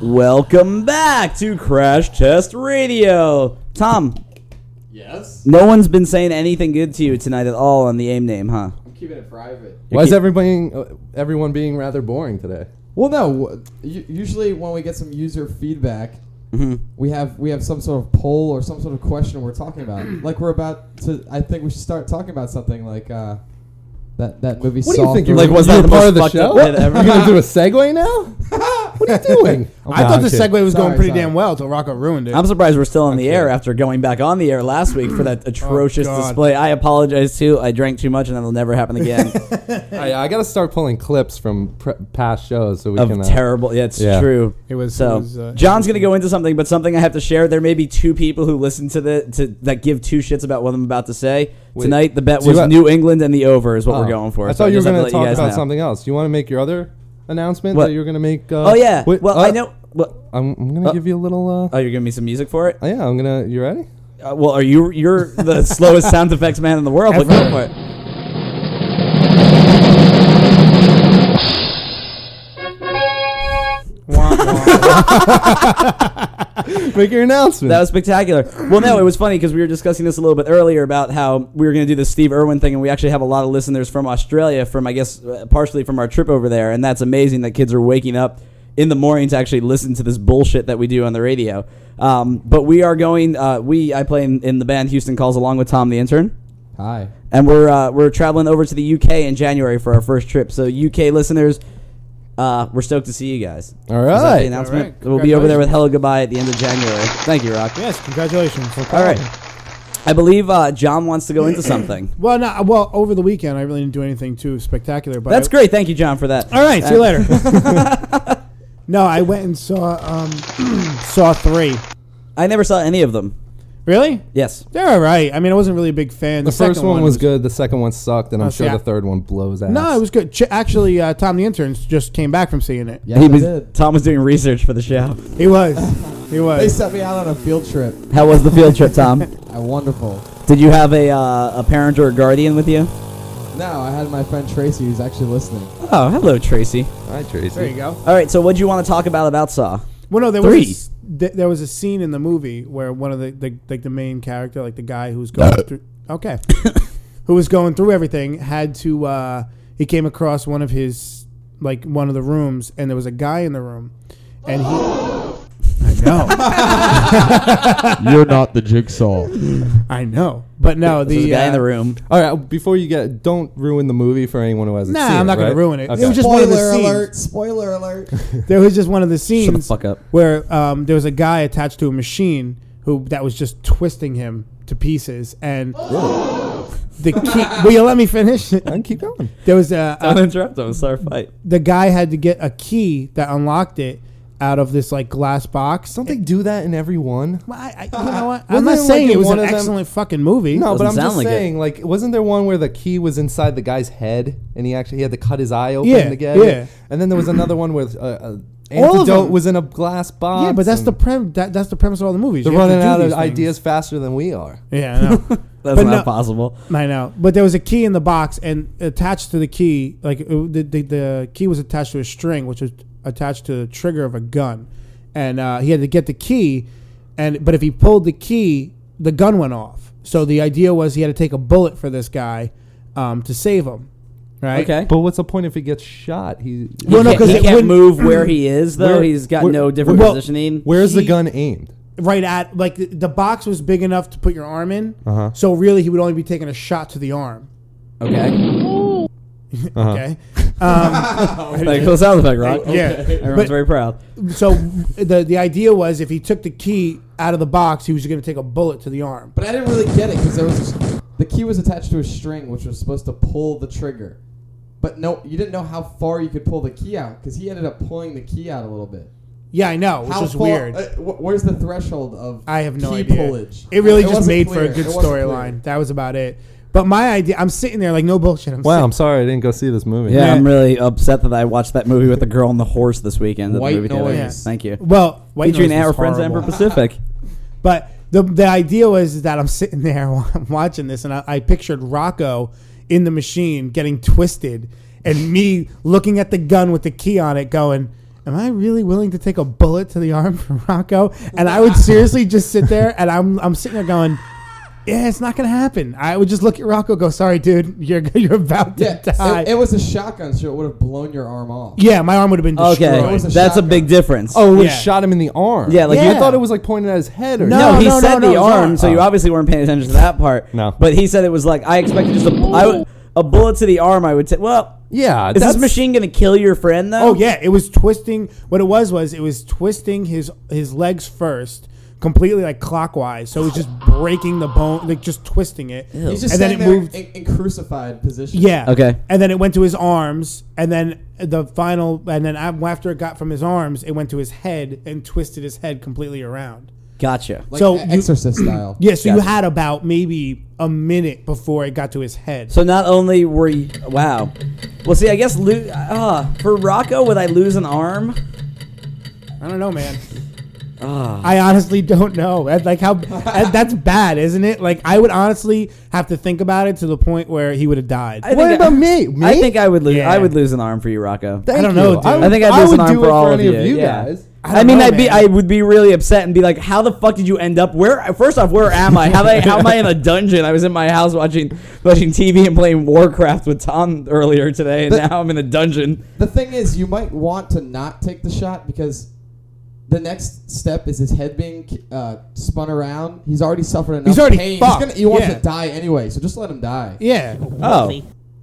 Welcome back to Crash Test Radio. Tom. Yes? No one's been saying anything good to you tonight at all on the AIM name, huh? I'm keeping it private. Why is everybody, uh, everyone being rather boring today? Well, no. w- u- Usually when we get some user feedback, Mm-hmm. we have we have some sort of poll or some sort of question we're talking about. Like we're about to. I think we should start talking about something like uh, that that movie. What do you Saw think? three. You're, Like, was you're that the part most of the fucked up show? bit ever? You're going to do a segue now? What are you doing? I thought the Okay. segue was going Sorry, pretty sorry. damn well until Rocco ruined it. I'm surprised we're still on the air after going back on the air last week for that atrocious God. display. I apologize too. I drank too much and that'll never happen again. I, I got to start pulling clips from pre- past shows so we of can. Uh, terrible. Yeah, it's yeah. true. It was- so. it was, uh, John's gonna go into something, but something I have to share. There may be two people who listen to the to that give two shits about what I'm about to say Wait, tonight. The bet do you was ha- New England and the over is what Oh, we're going for. I So thought you were just have going let to talk guys about know. something else. Do you want to make your other announcement What? that you're going to make? Uh, Oh yeah. wait, well, uh, I know. What? I'm, I'm going to Uh, give you a little. Uh, Oh, you're giving me some music for it? oh, yeah, I'm going to. You ready? Uh, well, are you? You're the slowest sound effects man in the world. But go for it. Make your announcement. That was spectacular. Well, no, it was funny because we were discussing this a little bit earlier about how we were going to do the Steve Irwin thing, and we actually have a lot of listeners from Australia, from I guess uh, partially from our trip over there, and that's amazing that kids are waking up in the morning to actually listen to this bullshit that we do on the radio. Um, but we are going. Uh, we I play in, in the band Houston Calls along with Tom the intern. Hi. And we're uh, we're traveling over to the U K in January for our first trip. So U K listeners, uh, we're stoked to see you guys. All Is that right. the announcement? All right. We'll be over there with Hello Goodbye at the end of January. Thank you, Rock. Yes, congratulations. All right. I believe uh, John wants to go into something. Well, no, well, over the weekend I really didn't do anything too spectacular. But That's I, great. Thank you, John, for that. All right, see you Uh, later. No, I went and saw um, Saw three. I never saw any of them. Really? Yes. They're all right. I mean, I wasn't really a big fan. The, The, first second one was good. The second one sucked, and I'm Oh, sure see, I- the third one blows ass. No, it was good. Ch- actually, uh, Tom the intern just came back from seeing it. Yeah, he they was, did. Tom was doing research for the show. He was. He They was. sent me out on a field trip. How was the field trip, Tom? Uh, wonderful. Did you have a uh, a parent or a guardian with you? No, I had my friend Tracy who's actually listening. Oh, hello, Tracy. Hi, Tracy. There you go. All right, so what do you want to talk about about Saw? Well, no, there Three. was a, s- th- there was a scene in the movie where one of the, the like the main character, like the guy who's going through, okay, who was going through everything, had to. Uh, he came across one of his like one of the rooms, and there was a guy in the room, and he. I know. You're not the jigsaw. I know, but no, the There's a guy uh, in the room. All right, before you get, don't ruin the movie for anyone who hasn't Nah, seen it. I'm not gonna right? ruin it. Okay. It was just one of the Spoiler scenes. alert! Spoiler alert! There was just one of the scenes Shut the fuck up. where um, there was a guy attached to a machine who that was just twisting him to pieces, and the key. Will you let me finish? And keep going. There was a, Don't a interrupt him. Sorry, fight. the guy had to get a key that unlocked it out of this like glass box. Don't they do that in every one? Well, I, I, you know what? Wasn't I'm not there, saying like, it was one an of them- excellent fucking movie. No, but Doesn't I'm sound just like it. saying, like, wasn't there one where the key was inside the guy's head and he actually he had to cut his eye open Yeah, to get yeah. it? And then there was another one where uh, uh, All of antidote them. was in a glass box. Yeah, but that's and the prem. That, that's the premise of all the movies. They're You have to running do out of these things. ideas faster than we are. Yeah, I know. That's But not no- possible. I know, but there was a key in the box, and attached to the key, like it, the, the the key was attached to a string, which was attached to the trigger of a gun, and uh, he had to get the key, and but if he pulled the key, the gun went off. So the idea was he had to take a bullet for this guy um, to save him, right? Okay. But what's the point if he gets shot? He, He Well, no, can't, 'cause he it can't wouldn't- move where he is, though. Where- He's got where- no different well, positioning. where's the he- gun aimed? Right at like the, the box was big enough to put your arm in, Uh-huh. so really he would only be taking a shot to the arm. Okay. Uh-huh. Okay. Um, Like, cool sound effect, right? Yeah. Everyone's But- very proud. So the the idea was if he took the key out of the box, he was going to take a bullet to the arm. But I didn't really get it because there was a, the key was attached to a string, which was supposed to pull the trigger. But no, you didn't know how far you could pull the key out because he ended up pulling the key out a little bit. Yeah, I know, which How is far- weird. Uh, wh- where's the threshold of I have no key idea. pullage? It really It just wasn't made for clear. a good It wasn't clear. storyline. That was about it. But my idea, I'm sitting there like no bullshit. I'm Wow, sit- I'm sorry I didn't go see this movie. Yeah, Yeah. I'm really upset that I watched that movie with the girl and the horse this weekend. at the White movie theater. Noise. Yeah. Thank you. Well, White Featuring Noise was our friends horrible. Amber Pacific. But the the idea was that I'm sitting there watching this, and I, I pictured Rocco in the machine getting twisted, and me looking at the gun with the key on it, going, am I really willing to take a bullet to the arm for Rocco? And I would seriously just sit there, and I'm I'm sitting there going, yeah, it's not going to happen. I would just look at Rocco, go, sorry, dude, you're you're about to Yeah, die. it, it was a shotgun, so it would have blown your arm off. Yeah, my arm would have been destroyed. Okay, It was a that's a shotgun. big difference. Oh, it Yeah. shot him in the arm. Yeah, like you Yeah. thought it was like pointing at his head or No, No, something. he no, said no, the no, arm, it's so not. you obviously weren't paying attention to that part. No. But he said it was like, I expected just a, I would, a bullet to the arm, I would say, well, Yeah, is this that's- machine going to kill your friend, though? Oh yeah, it was twisting. What it was was it was twisting his his legs first, completely like clockwise. So it was just breaking the bone, like just twisting it. He's just and then standing it there moved. in, in crucified position. Yeah. Okay. And then it went to his arms, and then the final, and then after it got from his arms, it went to his head and twisted his head completely around. Gotcha. Like So so you- Exorcist style. Yeah, so you Gotcha. had about maybe a minute before it got to his head. So not only were you, wow. Well, see, I guess lo- uh, for Rocco, would I lose an arm? I don't know, man. Ah. I honestly don't know. That's like how that- that's bad, isn't it? Like I would honestly have to think about it to the point where he would have died. I What think about I, me? Me? I think I would lose. Yeah. I would lose an arm for you, Rocco. Thank I don't you. know, dude. I, would, I think I'd I lose would an arm do for it all for of any you. of you Yeah. guys. I I, don't mean, know, I'd be, man. I would be really upset and be like, "How the fuck did you end up? Where? First off, where am I? How, I, how am I in a dungeon? I was in my house watching watching T V and playing Warcraft with Tom earlier today, and The- now I'm in a dungeon." The thing is, you might want to not take the shot because the next step is his head being uh, spun around. He's already suffered enough He's already pain. fucked. He's gonna, he wants Yeah. to die anyway, so just let him die. Yeah. Oh,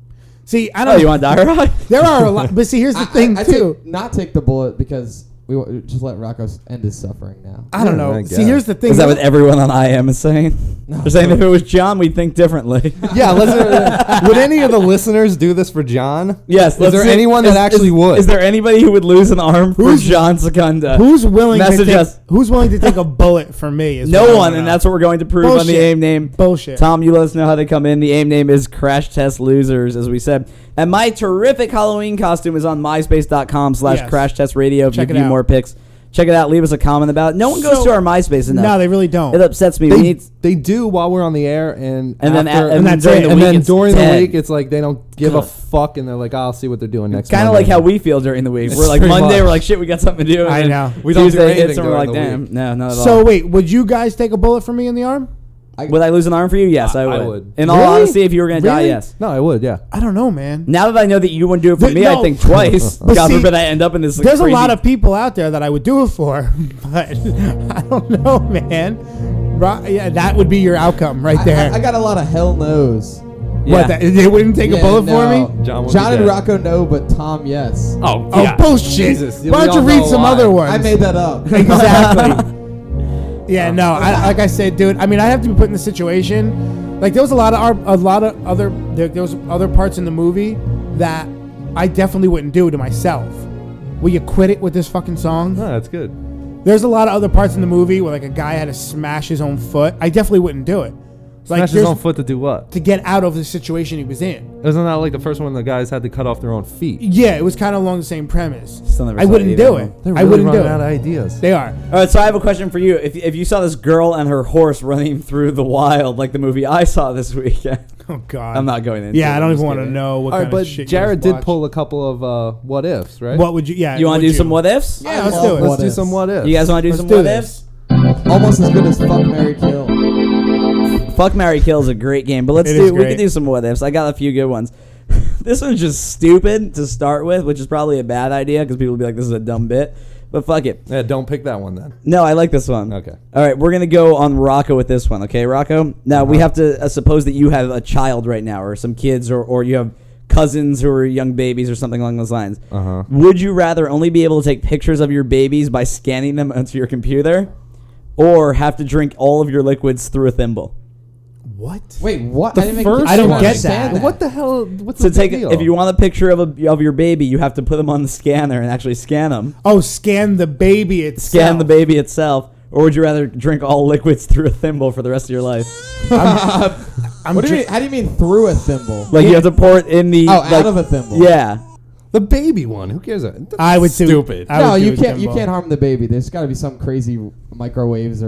See, I oh, don't. you want to die, Rock? There are a lot, but see, here's the I, thing I, I too. take, not take the bullet because we wa- just let Rocco s- end his suffering now. I don't Yeah, know. I See, guess. here's the thing. Is that what everyone on I am is saying? They're saying if it was John, we'd think differently. Yeah, listen, would any of the listeners do this for John? Yes. Is let's there see- anyone that is- actually is- would? Is there anybody who would lose an arm for Who's- John Secunda? Who's willing to Message take, us. Who's willing to take a bullet for me? Is what I No wanna one, and know. that's what we're going to prove on the Bullshit. AIM name. Bullshit. Tom, you let us know how they come in. The AIM name is Crash Test Losers, as we said. And my terrific Halloween costume is on myspace.com slash Yes. crash test radio. If Check you it view out. more pics, check it out. Leave us a comment about it. No one goes So- to our MySpace enough. No, they really don't. It upsets me. They, we need they do while we're on the air, and And then after- a- and that's during it. the and week, then it's during the dead. week, it's like they don't give a fuck, and they're like, "I'll see what they're doing next." Kind of Monday." like how we feel during the week. It's We're like pretty Monday, much. we're like, shit, we got something to do. and I then know. We don't do Tuesday anything hits and we're like, during the damn, week. no, not at So all. wait, would you guys take a bullet for me in the arm? Would I lose an arm for you? Yes, I I- I would. would. In all Really? honesty, if you were going to die, Really? yes. No, I would. Yeah. I don't know, man. Now that I know that you wouldn't do it for The- me, I no. think twice. But God see, forbid I end up in this. There's crazy a lot of people out there that I would do it for, but I don't know, man. Ro- yeah, that would be your outcome right I, there. I, I got a lot of hell no's. Yeah. What? That, they wouldn't take a Yeah, bullet no. for me? John would John be and dead. Rocco no, but Tom yes. Oh, Oh, yeah. bullshit! Jesus, we Why don't you all read know some why. other ones? I made that up. Exactly. Yeah, no. I, like I said, dude. I mean, I have to be put in the situation. Like there was a lot of our, a lot of other there, there was other parts in the movie that I definitely wouldn't do to myself. Will you quit it with this fucking song? No, that's good. There's a lot of other parts in the movie where like a guy had to smash his own foot. I definitely wouldn't do it. Like Smash his there's- own foot to do what? to get out of the situation he was in. Isn't that like the first one the guys had to cut off their own feet? Yeah, it was kind of along the same premise. Still never I saw wouldn't either do of it. They're I really wouldn't do running it. out of ideas. They are. All right, so I have a question for you. If if you saw this girl and her horse running through the wild, like the movie I saw this weekend, Oh God. I'm not going into. Yeah, it, I don't I'm even just want to kidding. know what All right, kind but of shit. Jared you did guys pull a couple of uh, what ifs, right? watch. What would you? Yeah. You want to would do some what ifs? Yeah, I let's love do it. what Let's do ifs. some what ifs. You guys want to do Let's some do what this. ifs? Almost as good as Fuck, Marry, Kill. Fuck, Marry, Kill is a great game, but let's It do. is We great. could do some what ifs. I got a few good ones. This one's just stupid to start with, which is probably a bad idea because people will be like, "This is a dumb bit," but fuck it. Yeah, don't pick that one then. No, I like this one. Okay. All right, we're gonna go on Rocco with this one. Okay, Rocco. Now we have to uh, suppose that you have a child right now, or some kids, or or you have cousins who are young babies, or something along those lines. Uh huh. Would you rather only be able to take pictures of your babies by scanning them onto your computer, or have to drink all of your liquids through a thimble? What? Wait, what? The I, didn't first make, I don't even get understand that. What the hell? What's To the take, big deal? if you want a picture of a, of your baby, you have to put them on the scanner and actually scan them. Oh, scan the baby itself. Scan the baby itself, or would you rather drink all liquids through a thimble for the rest of your life? I'm What do you dri- mean, how do you mean through a thimble? Like you have to pour it in the Oh, like, out of a thimble. Yeah. the baby one. Who cares? That's I would do- stupid. I no, would do you a can't. You thimble. can't harm the baby. There's got to be some crazy microwaves or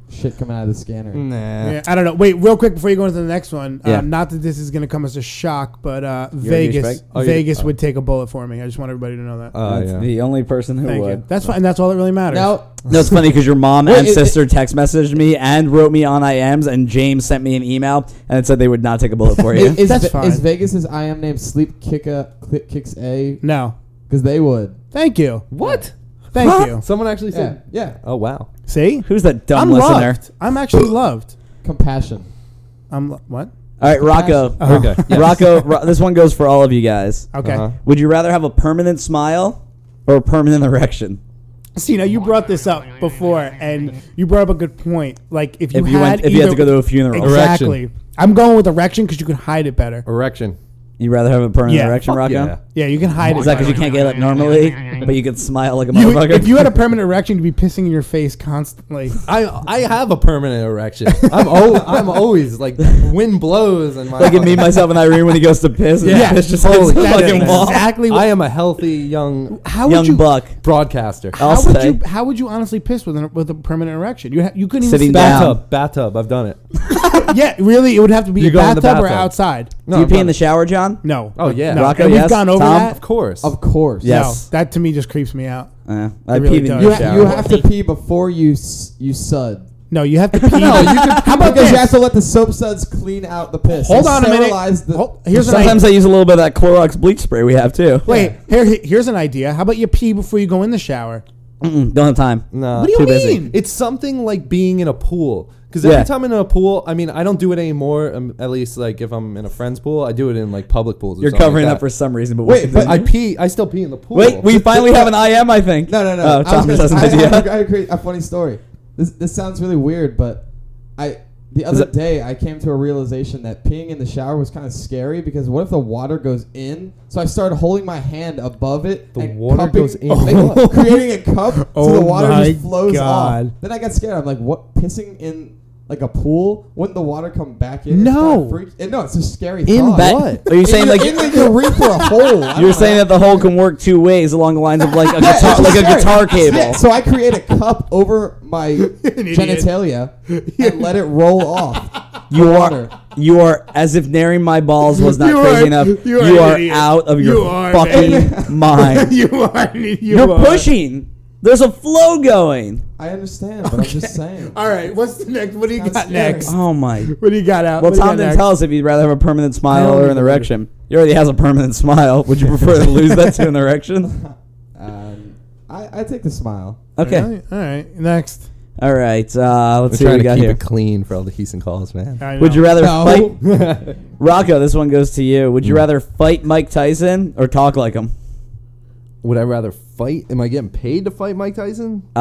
shit coming out of the scanner. Nah. Yeah, I don't know. Wait, real quick before you go into the next one. Yeah. Uh, not that this is going to come as a shock, but uh, You're a Vegas, douchebag? Oh, you- Vegas oh. would take a bullet for me. I just want everybody to know that. Oh, That's yeah. the only person who Thank would. you. That's fine. That's all that really matters. Now, No, it's funny because your mom Wait, and it- sister text messaged me and wrote me on I Ms, and James sent me an email and it said they would not take a bullet for you. is, is, That's Ve- fine. is Vegas's I am named Sleep Kicka Click Kicks A? No. Because they would. Thank you. What? Thank Huh? you. Someone actually Yeah. said. Yeah. Oh wow. See? Who's that dumb I'm listener? loved. I'm actually loved. Compassion. I'm lo- what? All right, Rocco. Oh. Okay. Yes. Rocco, Ro- this one goes for all of you guys. Okay. Uh-huh. Would you rather have a permanent smile or a permanent erection? See, now you brought this up before, and you brought up a good point. Like if you If you had went- if you had either- to go to a funeral. exactly. I'm going with erection because you could hide it better. Erection. You rather have a permanent Yeah. erection, Fuck Rocco? yeah. Yeah, you can hide Is it. that because you can't get it normally, but you can smile like a You- motherfucker? if you had a permanent erection, you'd be pissing in your face constantly. I I have a permanent erection. I'm o- I'm always like wind blows and my like at me, myself, and Irene when he goes to piss, and Yeah. the piss just Holy hits the That's fucking wall. exactly what. I am a healthy young How Young would you? buck. broadcaster. I'll How would say. you? How would you honestly piss with a, with a permanent erection? You ha- you couldn't Sitting even down. Bathtub, bathtub. I've done it. Yeah, really, it would have to be You a go in the bathtub or bathtub. outside. Do you I've pee done in the it. shower, John? No. Oh yeah. No. Rocco, And yes. we've gone over Tom? that. Of course. Of course. Yes. No, that to me just creeps me out. Uh, I It really peed in does. your You, Yeah. ha- shower. you have to pee before you s- you sud. No, you have to pee. No, you can, How about because this? you have to let the soap suds clean out the piss. Hold and on a minute. sterilize The, Hold- here's an Sometimes idea. I use a little bit of that Clorox bleach spray we have too. Wait, here, here's an idea. How about you pee before you go in the shower? Mm-mm, don't have time. No. What do you too mean? busy. It's something like being in a pool. Because Yeah. every time I'm in a pool, I mean, I don't do it anymore. Um, at least, like, if I'm in a friend's pool, I do it in, like, public pools. Or You're something covering like up that. for some reason, but Wait, we but I pee. I still pee in the pool. wait. We finally have an I M, I think. No, no, no. Oh, I was Tom gonna- just has an I, idea. I, I, I create a funny story. This this sounds really weird, but I the other it- day I came to a realization that peeing in the shower was kind of scary because what if the water goes in? So I started holding my hand above it. The and water cupping- goes in. making- creating a cup so Oh the water my just flows God. off. Then I got scared. I'm like, what? Pissing in like a pool? Wouldn't the water come back in? No. It's freak- eh, no, it's a scary In thought. that- What? Are you In saying your- like in the urethra hole? I you're don't saying know. that the hole can work two ways along the lines of like a Yeah, guitar, it's like a scary. guitar cable? Yeah, so I create a cup over my idiot. genitalia and let it roll off. You the are water. you are as if naring my balls was not You crazy are- enough. you You are are, an idiot. out of You your are, fucking man. mind. you are. You You're are. pushing. There's a flow going. I understand, but I'm just saying. All right, what's the next? What do you Sounds got scary. next? Oh my. What do you got out? Well, What do you Tom got didn't next? tell us if you'd rather have a permanent I smile don't or an even- erection. He already has a permanent smile. Would you prefer to lose that to an erection? Um, I, I take the smile. Okay. All right, all right, next. All right. Uh, let's We're see what trying we to got keep here. it clean for all the Houston calls, man. I Would know. you rather No. fight Rocco? This one goes to you. Would you rather fight Mike Tyson or talk like him? Would I rather fight? Am I getting paid to fight Mike Tyson? Uh,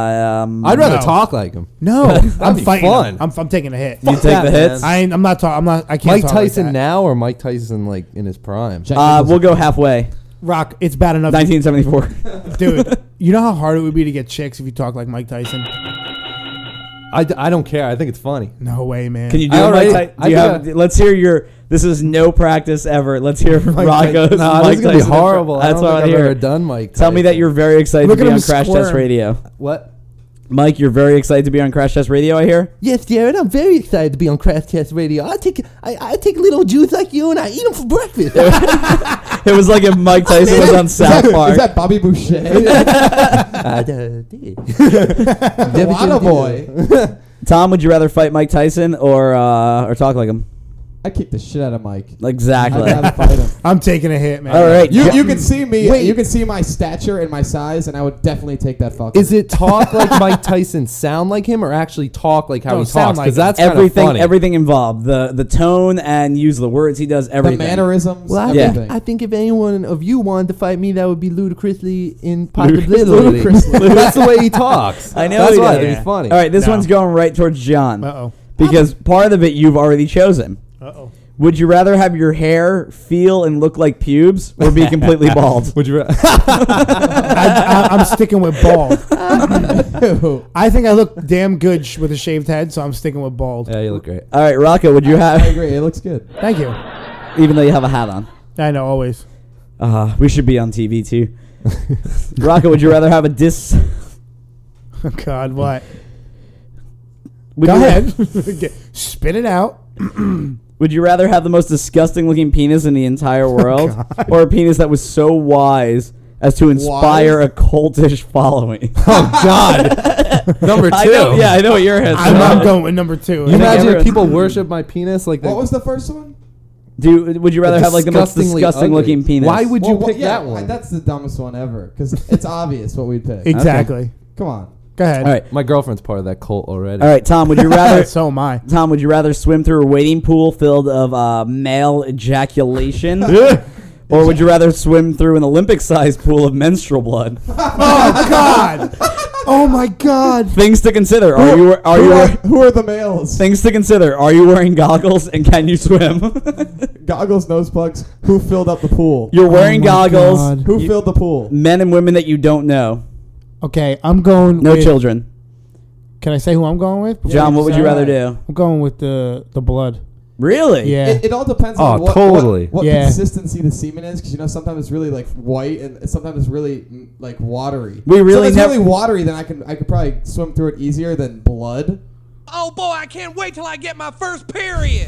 um, I'd rather No. talk like him. No, That'd I'm be fighting. fun. him. I'm, I'm taking a hit. You take that, the hits. man. I ain't, I'm not talking. I'm not. I can't. Mike talk like Tyson that. now or Mike Tyson like in his prime? Jack Uh, Nicholson. we'll go halfway. Rock. It's bad enough, nineteen seventy-four. dude. You know how hard it would be to get chicks if you talk like Mike Tyson. I, d- I don't care. I think it's funny. No way, man. Can you do I it, already- Mike Tyson? I Do you gotta- have, let's hear your. This is no practice ever. Let's hear Mike Rocco's. Tyson. Nah, Mike this is gonna be Tyson. horrible. That's I what don't I think I've hear. ever done Mike. Tell me Tyson. that you're very excited Look to at be him on Crash Test squirm. Radio. What? Mike, you're very excited to be on Crash Test Radio, I hear? Yes, Jared. I'm very excited to be on Crash Test Radio. I take I, I take little Jews like you and I eat them for breakfast. It was like if Mike Tyson was on Is South that, Park. is that Bobby Boucher? I did. Water boy. Tom, would you rather fight Mike Tyson or uh, or talk like him? I kick the shit out of Mike. Exactly. I'd rather fight him. I'm taking a hit, man. All right. You Yeah. you can see me. Wait. You can see my stature and my size, and I would definitely take that fuck. Is it talk like Mike Tyson, sound like him, or actually talk like how No, he sound talks? like Because him. that's kind of everything funny. everything involved. The the tone and use the words he does, the everything. mannerisms? Well, I, Yeah. everything. think, I think if anyone of you wanted to fight me, that would be ludicrously Ludicrously. impossibility. That's the way he talks. I know That's he why does. it'd be funny. All right, this No. one's going right towards John. Uh oh. Because part of the bit you've already chosen. Uh oh. Would you rather have your hair feel and look like pubes or be completely bald? Would you? Ra- I, I, I'm sticking with bald. Ew. I think I look damn good sh- with a shaved head, so I'm sticking with bald. yeah, you look great. All right, Rocco, would you I have, agree. It looks good. Thank you. even though you have a hat on? I know, always. Uh, we should be on T V too. Rocco, would you rather have a dis? Oh God, what? Would Go you- ahead. Get- Spit it out. Would you rather have the most disgusting looking penis in the entire world, or a penis that was so wise as to inspire Wise? a cultish following? Oh God. Number two. I know, yeah, I know what your head's I'm, on. I'm going with number two. You imagine everyone- if people worship my penis like that. What was the first one? Do would you rather have like the most Disgustingly disgusting ugly. looking penis? Why would you Well, pick yeah, that one? That's the dumbest one ever because it's obvious what we'd pick. Exactly. Come on. Go ahead. All right, My girlfriend's part of that cult already. all right, Tom. Would you rather? So am I. Tom, would you rather swim through a wading pool filled of uh, male ejaculation, or would you rather swim through an Olympic-sized pool of menstrual blood? Oh God. Oh my God. Things to consider: Are you are Who you are, who are the males? things to consider? Are you wearing goggles and can you swim? Goggles, nose plugs. Who filled up the pool? You're wearing my goggles. God. Who You- filled the pool? Men and women that you don't know. Okay, I'm going. No with, children. Can I say who I'm going with? John, what would you All rather right. do? I'm going with the the blood. Really? Yeah. It, it all depends Oh, on what, totally. what, what Yeah. consistency the semen is, because you know sometimes it's really like white and sometimes it's really mm, like watery. We really so if it's nev- really watery, then I can I could probably swim through it easier than blood. Oh boy, I can't wait till I get my first period.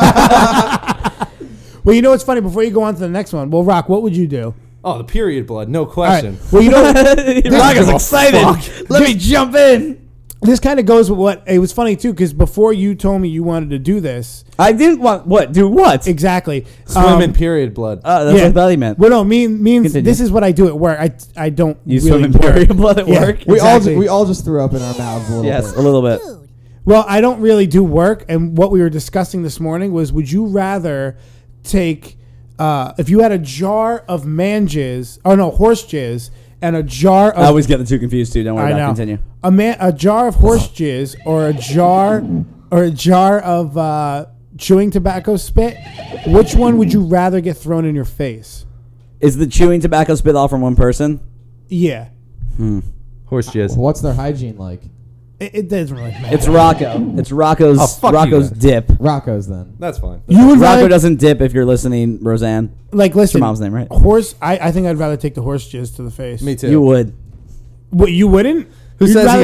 Well, you know what's funny? Before you go on to the next one, well, Rock, what would you do? Oh, the period blood, no All right. question. Well, you know, Rock is excited. Let me jump in. this kind of goes with what it was funny too, because before you told me you wanted to do this, I didn't want what? Do what? exactly. Swim um, in period blood. Uh, that's yeah. what I thought he meant. Well, no, mean means Continue. this is what I do at work. I I don't. You really swim in work. period blood at Yeah. work? We all Exactly. ju- we all just threw up in our mouths a little Yes, bit. a little bit. Well, I don't really do work, and what we were discussing this morning was: would you rather take uh, if you had a jar of man jizz, oh no, horse jizz, and a jar of I always get the two confused too. Don't worry I about it. know. Continue. A man, a jar of horse jizz, or a jar, or a jar of uh, chewing tobacco spit. Which one would you rather get thrown in your face? Is the chewing tobacco spit all from one person? Yeah, Horse jizz. What's their hygiene like? it, it doesn't really matter. It's Rocco. It's Rocco's. Oh, fuck you Rocco's guys. dip. Rocco's then. That's fine. You would Rocco rather, doesn't dip if you're listening, Roseanne. like That's listen. your mom's name, right? Horse. I, I think I'd rather take the horse jizz to the face. Me too. You would. What, you wouldn't? Who You'd says rather- he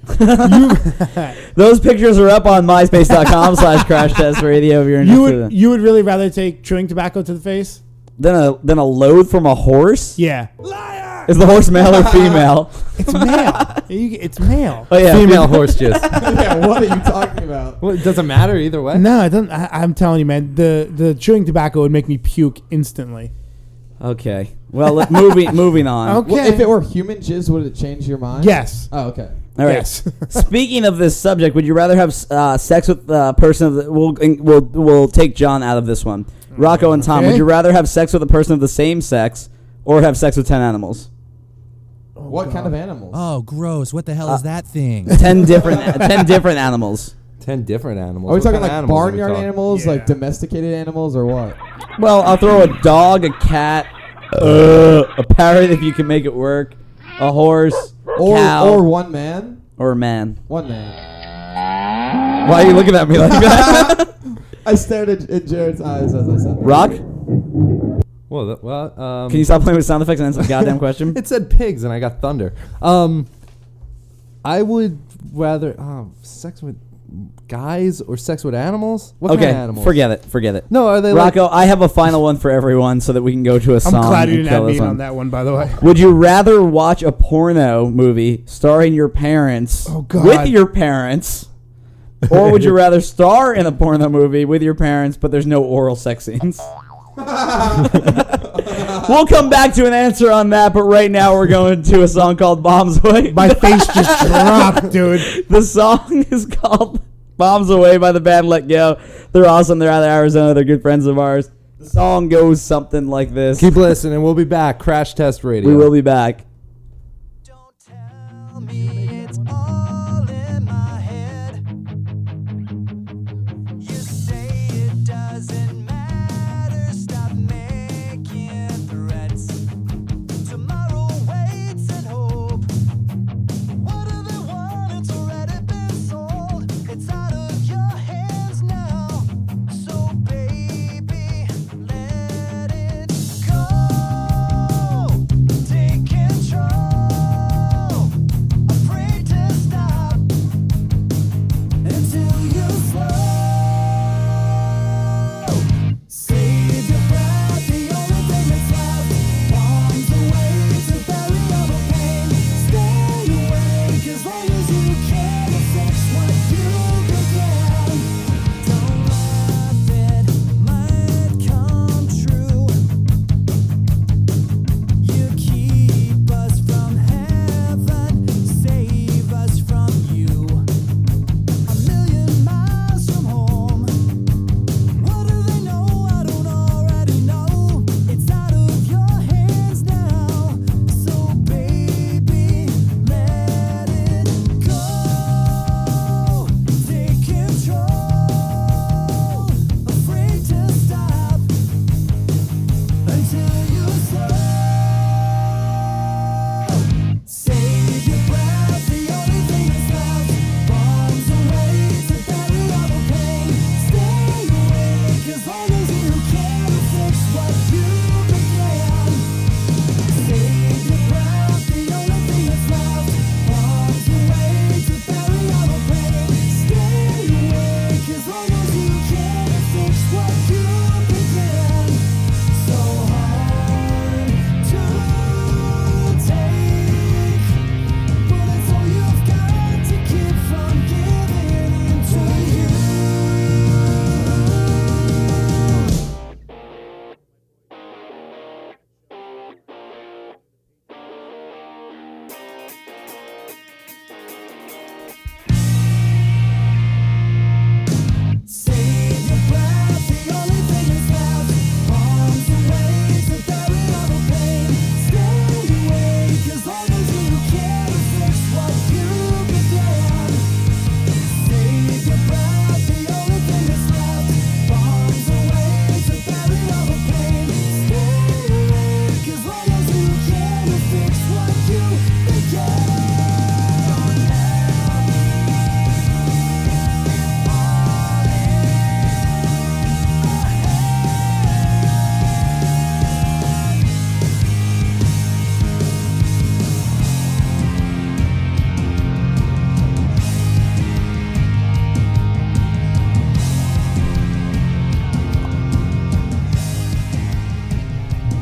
hasn't? Those pictures are up on myspace.com slash crash test radio if you're interested. You in would it. you would really rather take chewing tobacco to the face? Then a then a load from a horse? Yeah, Is the horse male or female? it's male. You- it's male. Oh yeah, Female horse jizz. Yeah, what are you talking about? Well, it doesn't matter either way. No, it doesn't. I, I'm telling you, man. The the chewing tobacco would make me puke instantly. Okay. Well, let, moving moving on. Okay. Well, if it were human jizz, would it change your mind? Yes. Oh, okay. All right. Yes. Speaking of this subject, would you rather have uh, sex with a person of the? We'll we'll we'll take John out of this one. Rocco and Tom, Okay. would you rather have sex with a person of the same sex or have sex with ten animals? What kind of animals? Oh, gross. What the hell is that thing? Ten different ten different animals. Ten different animals. Are we What talking kind of like animals are we barnyard talking? animals, Yeah. like domesticated animals, or what? Well, I'll throw a dog, a cat, uh, a parrot if you can make it work, a horse, Or cow, or one man? or a man. One man. Why are you looking at me like that? I stared at, at Jared's eyes as I said that. Rock, Well, that, well, um, can you stop playing with sound effects and answer the goddamn question? It said pigs, and I got thunder. Um, I would rather um, sex with guys or sex with animals. What Okay, kind of animals? forget it. Forget it. No, are they like? Rocco, I have a final one for everyone so that we can go to a I'm song glad you and didn't kill have me this in one. on that one, by the way. Would you rather watch a porno movie starring your parents Oh, God. with your parents, or would you rather star in a porno movie with your parents but there's no oral sex scenes? We'll come back to an answer on that, but right now we're going to a song called Bombs Away. My face just dropped, dude. The song is called Bombs Away by the band Let Go. They're awesome. They're out of Arizona. They're good friends of ours. The song goes something like this. Keep listening. We'll be back. Crash Test Radio. We will be back. Take control.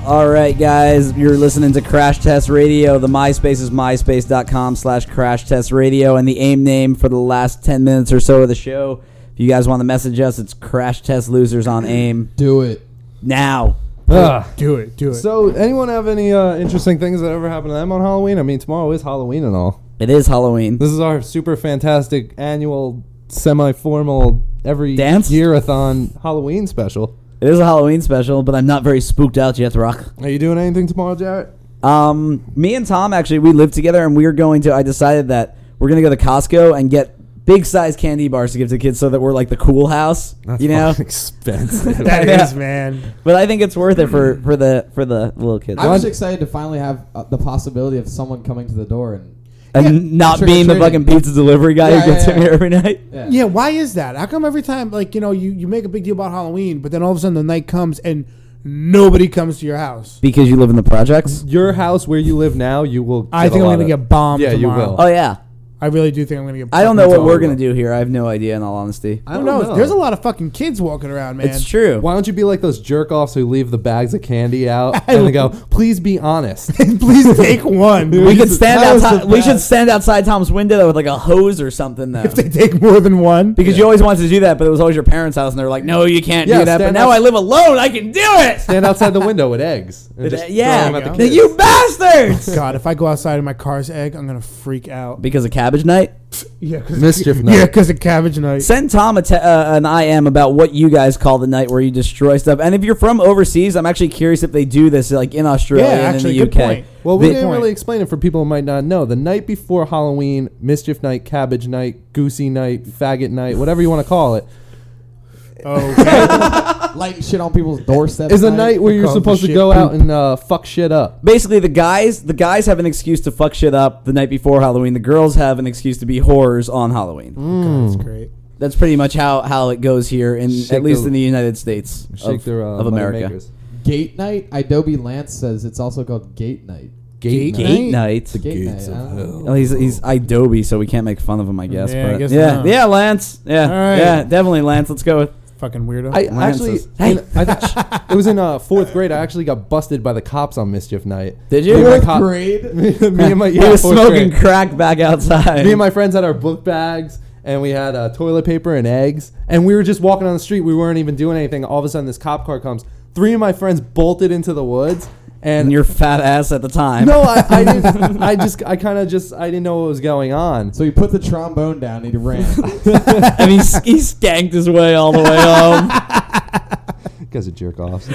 All right, guys, you're listening to Crash Test Radio. The MySpace is myspace.com slash Crash Test Radio, and the AIM name for the last ten minutes or so of the show. If you guys want to message us, it's Crash Test Losers on AIM. Do it. Now. Ugh. Do it, do it. So, anyone have any uh, interesting things that ever happened to them on Halloween? I mean, tomorrow is Halloween and all. It is Halloween. This is our super fantastic annual, semi-formal, every Dance? year-a-thon Halloween special. It is a Halloween special, but I'm not very spooked out yet, Rock. Are you doing anything tomorrow, Jarrett? Um, me and Tom, actually, we live together, and we are going to, I decided that we're going to go to Costco and get big-sized candy bars to give to kids so that we're like the cool house. That's you know? expensive. That Yeah. is, man. But I think it's worth it for, for the for the little kids. I'm just excited to finally have uh, the possibility of someone coming to the door and And not Trick or being the treating. fucking pizza delivery guy Yeah, who gets yeah, him yeah. here every night. yeah. Yeah, why is that? How come every time, like, you know, you, you make a big deal about Halloween, but then all of a sudden the night comes and nobody comes to your house? Because you live in the projects? Your house where you live now, you will. I get think a I'm lot going to of- get bombed Yeah, you tomorrow. will. Oh, yeah. I really do think I'm going to get I don't know what bombed we're tomorrow. going to do here. I have no idea, in all honesty. I Who don't knows? know. There's a lot of fucking kids walking around, man. It's true. Why don't you be like those jerk offs who leave the bags of candy out and they go, please be honest. Please take one. We could stand That was outside. the We should best. stand outside Tom's window with like a hose or something, though. If they take more than one. Because you always wanted to do that, but it was always your parents' house, and they were like, "No, you can't Yeah, do that." But stand now outs- I live alone; I can do it. Stand outside the window with eggs. And But, just uh, yeah, throw 'em at the Now kids. you bastards! God, if I go outside and my car's egg, I'm going to freak out. Because of Cabbage Night. Yeah, cause Mischief yeah, night. because of cabbage night. Send Tom a te- uh, an I M about what you guys call the night where you destroy stuff. And if you're from overseas, I'm actually curious if they do this like in Australia Yeah, and actually, in the good U K. point. Well, we The- didn't point. really explain it for people who might not know. The night before Halloween, Mischief Night, Cabbage Night, Goosey Night, Faggot Night, whatever you want to call it, Okay. lighting shit on people's doorsteps. is a night where We you're call it supposed to shit go poop. out and uh, fuck shit up. Basically, the guys the guys have an excuse to fuck shit up the night before Halloween. The girls have an excuse to be horrors on Halloween. God, that's great. That's pretty much how, how it goes here, in Shake at least the- in the United States Shake of, their uh, of money America. makers. Gate night. Adobe Lance says it's also called Gate night. Gate, Gate night. Gate night. The Gate gates night, of I don't know. hell. Well, he's he's Adobe, so we can't make fun of him, I guess. Yeah, I but guess yeah, not. yeah, Lance. Yeah, All right. yeah, definitely Lance. Let's go with. Fucking weirdo. I Lance actually, is- Hey. in- I, it was in uh, fourth grade. I actually got busted by the cops on Mischief Night. Did you? Me and my Fourth cop- grade. me, me and my he yeah, was fourth smoking grade. crack back outside. Me and my friends had our book bags, and we had uh, toilet paper and eggs, and we were just walking on the street. We weren't even doing anything. All of a sudden, this cop car comes. Three of my friends bolted into the woods, and and your fat ass at the time. no, I, I didn't. I just, I kind of just, I didn't know what was going on. So he put the trombone down and he ran. and he, he skanked his way all the way home. You guys are jerk offs.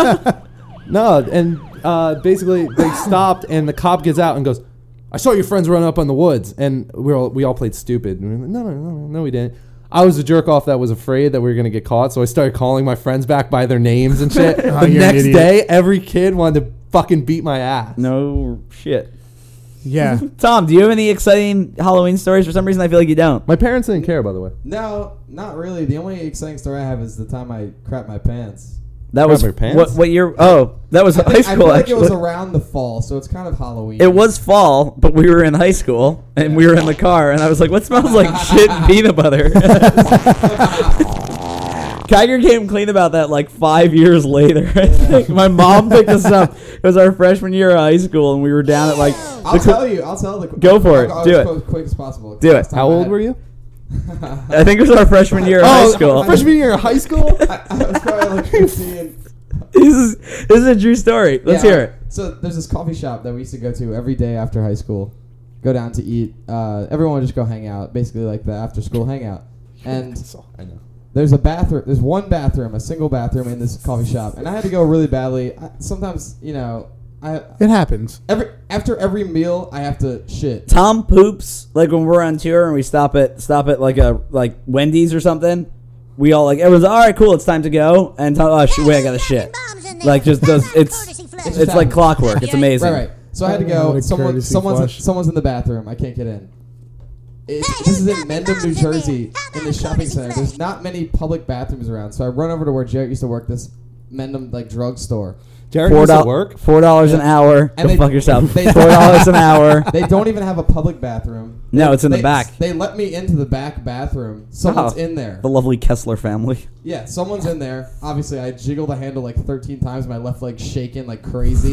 No, and uh, basically they stopped, and the cop gets out and goes, "I saw your friends run up on the woods," and we all we all played stupid. And we were like, no, no, no, no, we didn't. I was a jerk off that was afraid that we were gonna get caught, so I started calling my friends back by their names and shit. Oh, the you're an next idiot. day, every kid wanted to fucking beat my ass. No shit. yeah. Tom, do you have any exciting Halloween stories? For some reason, I feel like you don't. My parents didn't care, by the way. No, not really. The only exciting story I have is the time I crapped my pants. That was Rubber pants? what? What year? Oh, that was I, high think, I school. feel like actually, it was around the fall, so it's kind of Halloween. It was fall, but we were in high school and we were in the car, and I was like, "What smells like shit and peanut butter?" Kiger came clean about that like five years later. I think my mom picked us up. It was our freshman year of high school, and we were down at like. I'll the- tell you. I'll tell the. Go for it. I'll, I'll Do go it. As quick as possible. Do it. Last time How I old had- were you? I think it was our freshman year of high school. Freshman year of high school? I, I was probably like fifteen. This is this is a true story. Let's Yeah, hear it. So there's this coffee shop that we used to go to every day after high school. Go down to eat. Uh, everyone would just go hang out, basically like the after school hangout. And I know. there's a bathroom. There's one bathroom, a single bathroom in this coffee shop, and I had to go really badly. I, sometimes, you know, I It happens. every after every meal I have to shit. Tom poops like when we're on tour and we stop at stop at like a like Wendy's or something. We all like everyone's all right, cool. It's time to go. And Tom, oh sh- wait, I gotta shit. Like just does it's just it's like happened. clockwork. It's amazing. Right, right. So I had to What go. a Someone, courtesy someone's flush. someone's in the bathroom. I can't get in. It, this is in Mendham, New Jersey, in the shopping center. There's not many public bathrooms around, so I run over to where Jarrett used to work. This Mendham like drugstore. Jared Four used to do- work. Four dollars an hour. And Go they- fuck yourself. they- Four dollars an hour. They don't even have a public bathroom. No, it's in They- the back. They let me into the back bathroom. Someone's Oh, in there. The lovely Kessler family. Yeah, someone's in there. Obviously, I jiggle the handle like thirteen times. My left leg's shaking like crazy.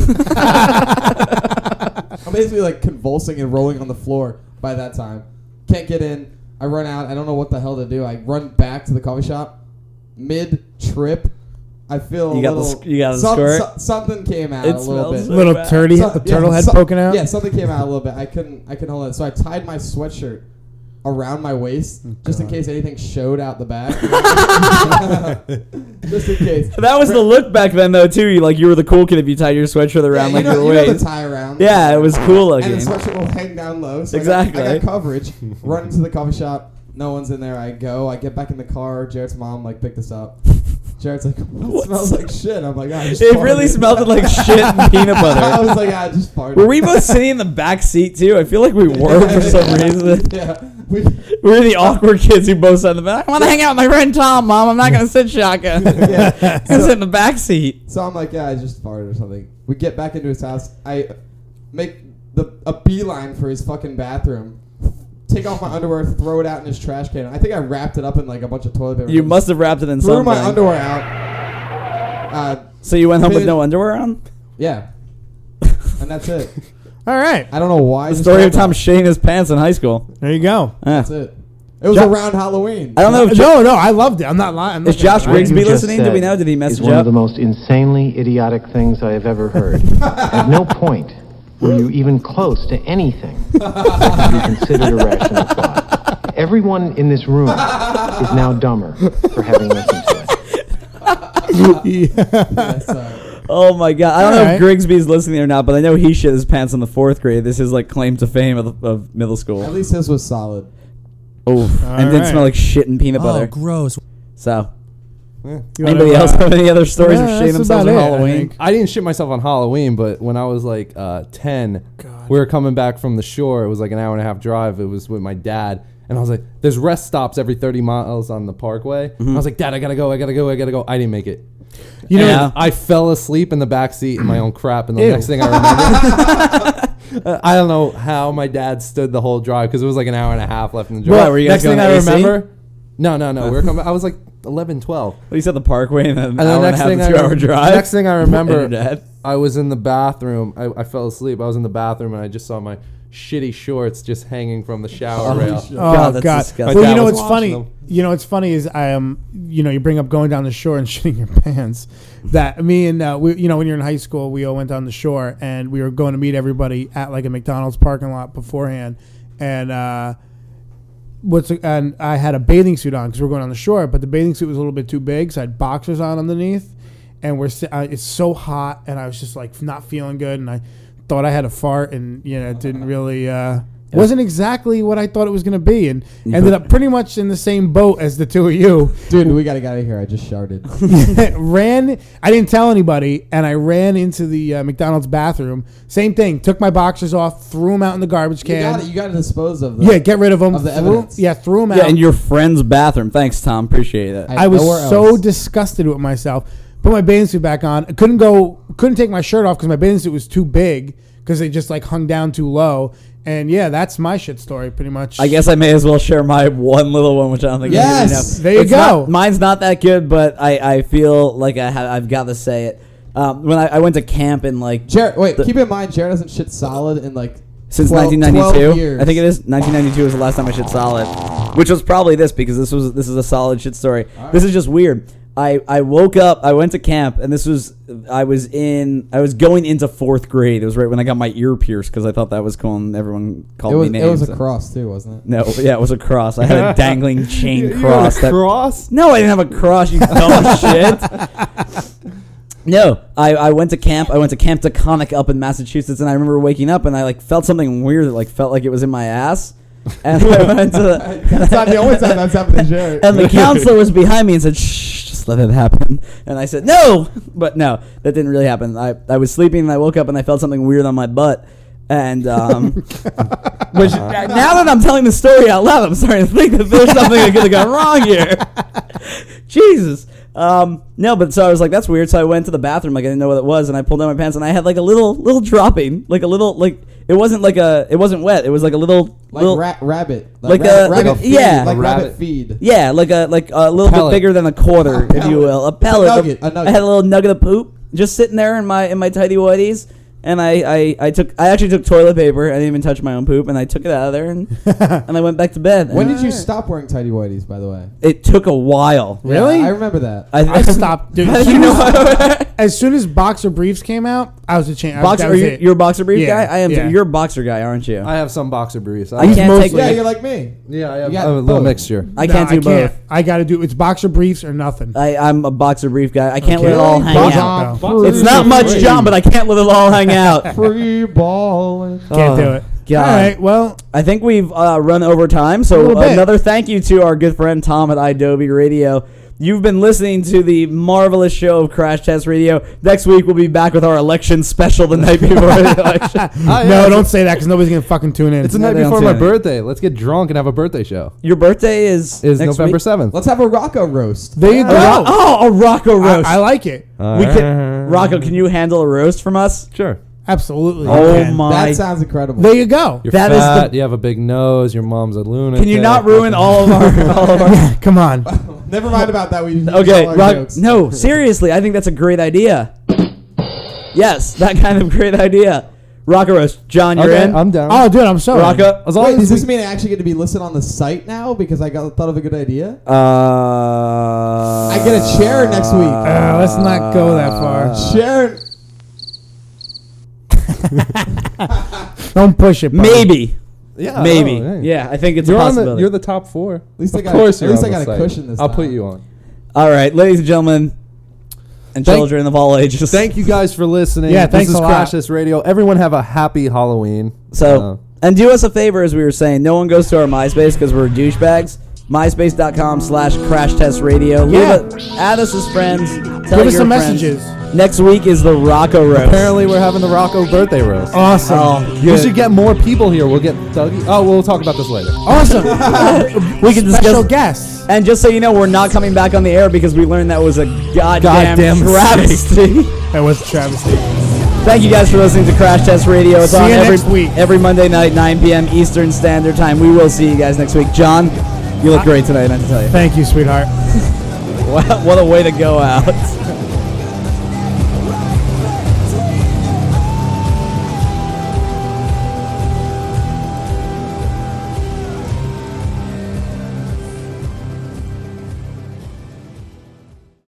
I'm basically like convulsing and rolling on the floor by that time. Can't get in. I run out. I don't know what the hell to do. I run back to the coffee shop. Mid trip, I feel You a got the little. sc- you got the some- squirt? so- something came out It a little smells bit. so Little bad. turdy, So- a turtle yeah, head so- poking out. Yeah, something came out a little bit. I couldn't. I couldn't hold it. So I tied my sweatshirt around my waist just in case anything showed out the back. Just in case. That was the look back then, though, too. You, like you were the cool kid if you tied your sweatshirt around Yeah, like you know, your you know waist. the tie around. Yeah, it was cool looking. And the sweatshirt will hang down low. So Exactly. I got, I got coverage. Run into the coffee shop. No one's in there. I go. I get back in the car. Jared's mom like picked us up. Jared's like, it smells like shit. I'm like, I just It farted. really smelled like shit and peanut butter. I was like, I just farted. Were we both sitting in the back seat too? I feel like we were for some reason. Yeah. We, We were the awkward kids who both sat in the back. I want to hang out with my friend Tom, Mom. I'm not going to sit shotgun. Yeah. I'm going to sit in the back seat. So I'm like, yeah, I just farted or something. We get back into his house. I make the a beeline for his fucking bathroom. Take off my underwear, throw it out in his trash can. I think I wrapped it up in like a bunch of toilet paper. You must have wrapped it in Threw something. my underwear out. Uh, So you went home with fitted- no underwear on? Yeah. And that's it. All right. I don't know why. I The just story told of Tom that. shitting his pants in high school. There you go. Yeah. That's it. It was Jo- around Halloween. I don't know if Jo- No, no, I loved it. I'm not lying. I'm not Is Josh gonna lie. Rigsby What you just listening? Do we said know? Did he is message one of up? the most insanely idiotic things I have ever heard. At no point were you even close to anything that could be considered a rational thought. Everyone in this room is now dumber for having listened to it. Yeah, sorry. Oh my god! I don't All know right. if Grigsby's listening or not, but I know he shit his pants in the fourth grade. This is like claim to fame of, the, of middle school. At least his was solid. Oh, and didn't right. smell like shit and peanut Oh, butter. gross. So, You anybody wanna, else uh, have any other stories yeah, of shitting that's themselves on about it, I Halloween? think. I didn't shit myself on Halloween, but when I was like uh, ten, we were coming back from the shore. It was like an hour and a half drive. It was with my dad. And I was like, there's rest stops every thirty miles on the parkway. Mm-hmm. I was like, Dad, I gotta go, I gotta go, I gotta go. I didn't make it. You know, Yeah. I fell asleep in the back seat in my own crap. And the Ew. next thing I remember, uh, I don't know how my dad stood the whole drive because it was like an hour and a half left in the drive. What, were you guys next thing going I A C? remember, no, no, no. We were coming. I was like eleven, twelve. Well, you said the Parkway and then an And hour the and a next half thing to I two hour rem- drive. next thing I remember, And your dad. I was in the bathroom. I, I fell asleep. I was in the bathroom and I just saw my shitty shorts just hanging from the shower rail. Oh God, God! that's disgusting. Well, My you dad know was what's washing funny? them. You know what's funny is I um you know you bring up going down the shore and shitting your pants. That me and uh, we you know when you're in high school we all went down the shore and we were going to meet everybody at like a McDonald's parking lot beforehand and uh what's and I had a bathing suit on because we we're going on the shore but the bathing suit was a little bit too big so I had boxers on underneath and we're si- uh, it's so hot and I was just like not feeling good and I thought I had a fart and you know it didn't really uh wasn't exactly what I thought it was going to be and ended up pretty much in the same boat as the two of you. Dude, we gotta get out of here. I just sharded. Ran, I didn't tell anybody, and I ran into the uh, McDonald's bathroom. Same thing. Took my boxers off, threw them out in the garbage You can. gotta, you gotta dispose of them. yeah, get rid of them. Of the threw, evidence. yeah, threw them Yeah, out. in your friend's bathroom. Thanks, Tom. Appreciate it. I was Nowhere so else. disgusted with myself. Put my bathing suit back on. I couldn't go. Couldn't take my shirt off because my bathing suit was too big because they just like hung down too low. And yeah, that's my shit story pretty much. I guess I may as well share my one little one, which I don't think Yes! you really know. There you It's go. not- mine's not that good, but I, I feel like I have, I've got to say it. Um, when I, I went to camp in like Jared, wait, the- keep in mind, Jared hasn't shit solid in like since twelve, nineteen twelve ninety-two. years. I think it is nineteen ninety-two was the last time I shit solid, which was probably this because this was this is a solid shit story. This is just weird. I, I woke up, I went to camp, and this was, I was in, I was going into fourth grade. It was right when I got my ear pierced because I thought that was cool and everyone called It was, me it names. was a cross too, wasn't it? No, yeah, it was a cross. I had a dangling chain You had a cross. that- cross? No, I didn't have a cross, you dumb shit. No, I, I went to camp. I went to Camp Taconic up in Massachusetts, and I remember waking up and I like felt something weird that like felt like it was in my ass. And I went to the, That's not the only time that's happened to Jared. and the counselor was behind me and said, "Shh, just let it happen." And I said, "No," but no, that didn't really happen. I, I was sleeping and I woke up and I felt something weird on my butt. And um, which now that I'm telling the story out loud, I'm starting to think that there's something that could have gone wrong here. Jesus. Um, no, but so I was like, that's weird. So I went to the bathroom, like I didn't know what it was, and I pulled down my pants, and I had like a little, little dropping, like a little, like it wasn't like a, it wasn't wet. It was like a little, Like little, ra- rabbit. like, Like, a, rabbit, like a, rabbit feed. yeah, Like rabbit. rabbit feed. yeah, like a, like a little bit pellet. bigger than a quarter, if you will, a pellet. A nugget, a nugget. I had a little nugget of poop just sitting there in my in my tidy whities. And I, I, I took I actually took toilet paper. I didn't even touch my own poop, and I took it out of there, and and I went back to bed. When And did you stop wearing tidy whities, by the way? It took a while. Really? Yeah, I remember that. I, I stopped. Dude, How as, did you soon know? as, as soon as boxer briefs came out, I was a change. Boxer? That Are was you, it. you're a boxer brief Yeah, guy? I am. yeah. Too. You're a boxer guy, aren't you? I have some boxer briefs. I can't take. mostly- Yeah, you're like me. Yeah, I have, You I got have a little both. mixture. I No, can't do I both. can't. I got to do. It's boxer briefs or nothing. I, I'm a boxer brief guy. I can't Okay. let it all hang Boxer- out. no. It's not much, Free. John, but I can't let it all hang out. Free balling. Can't Oh, do it. God. All right. Well, I think we've uh, run over time, A so little bit. another thank you to our good friend Tom at iDoby Radio. You've been listening to the marvelous show of Crash Test Radio. Next week we'll be back with our election special the night before the election. Ah, yeah, no, it's- don't say that because nobody's gonna fucking tune in. It's the No, night they don't before say my anything. birthday. Let's get drunk and have a birthday show. Your birthday is Is next November week? seventh. Let's have a Rocco roast. there you A go. ro- oh, a Rocco I, roast. I like it. we can, Rocco, can you handle a roast from us? Sure. Absolutely. Oh you can. my! That sounds incredible. There you go. You're That is fat. the- you have a big nose. Your mom's a lunatic. Can you not ruin all of our? All of our Come on. Never mind about that. We okay, all our Rock, jokes. no, seriously, I think that's a great idea. Yes, that kind of great idea. Rocco roast, John, you're Okay, in. I'm down. Oh, dude, I'm so. Rocco, As long Wait, as does we- this mean I actually get to be listed on the site now because I got thought of a good idea? uh, I I get a chair next week. Uh, let's not go that far. Chair. Don't push it. buddy. maybe, yeah, maybe, oh, hey. yeah, I think it's You're a on the. possibility. You're the top four. At least I of got- course, at you're least on I the got a site. cushion this I'll time. put you on. All right, ladies and gentlemen, and Thank- children of all ages. Thank you guys for listening. Yeah, this thanks is a lot. Crash Test Radio. Everyone have a happy Halloween. So, Uh, and do us a favor, as we were saying, no one goes to our MySpace because we're douchebags. MySpace.com slash Crash Test Radio. Yeah. Leave it, add us as friends. Tell Give us your some friends. messages. Next week is the Rocco roast. apparently, we're having the Rocco birthday roast. Awesome. Oh, We should get more people here. We'll get Dougie. Oh, we'll talk about this later. Awesome. we can Special discuss. guests. And just so you know, we're not coming back on the air because we learned that was a goddamn, Goddamn travesty. That was a travesty. Thank you guys for listening to Crash Test Radio. It's See on you every, next week. every Monday night, nine p.m. Eastern Standard Time. We will see you guys next week. John, you look great tonight, I have to tell you. Thank you, sweetheart. What, what a way to go out.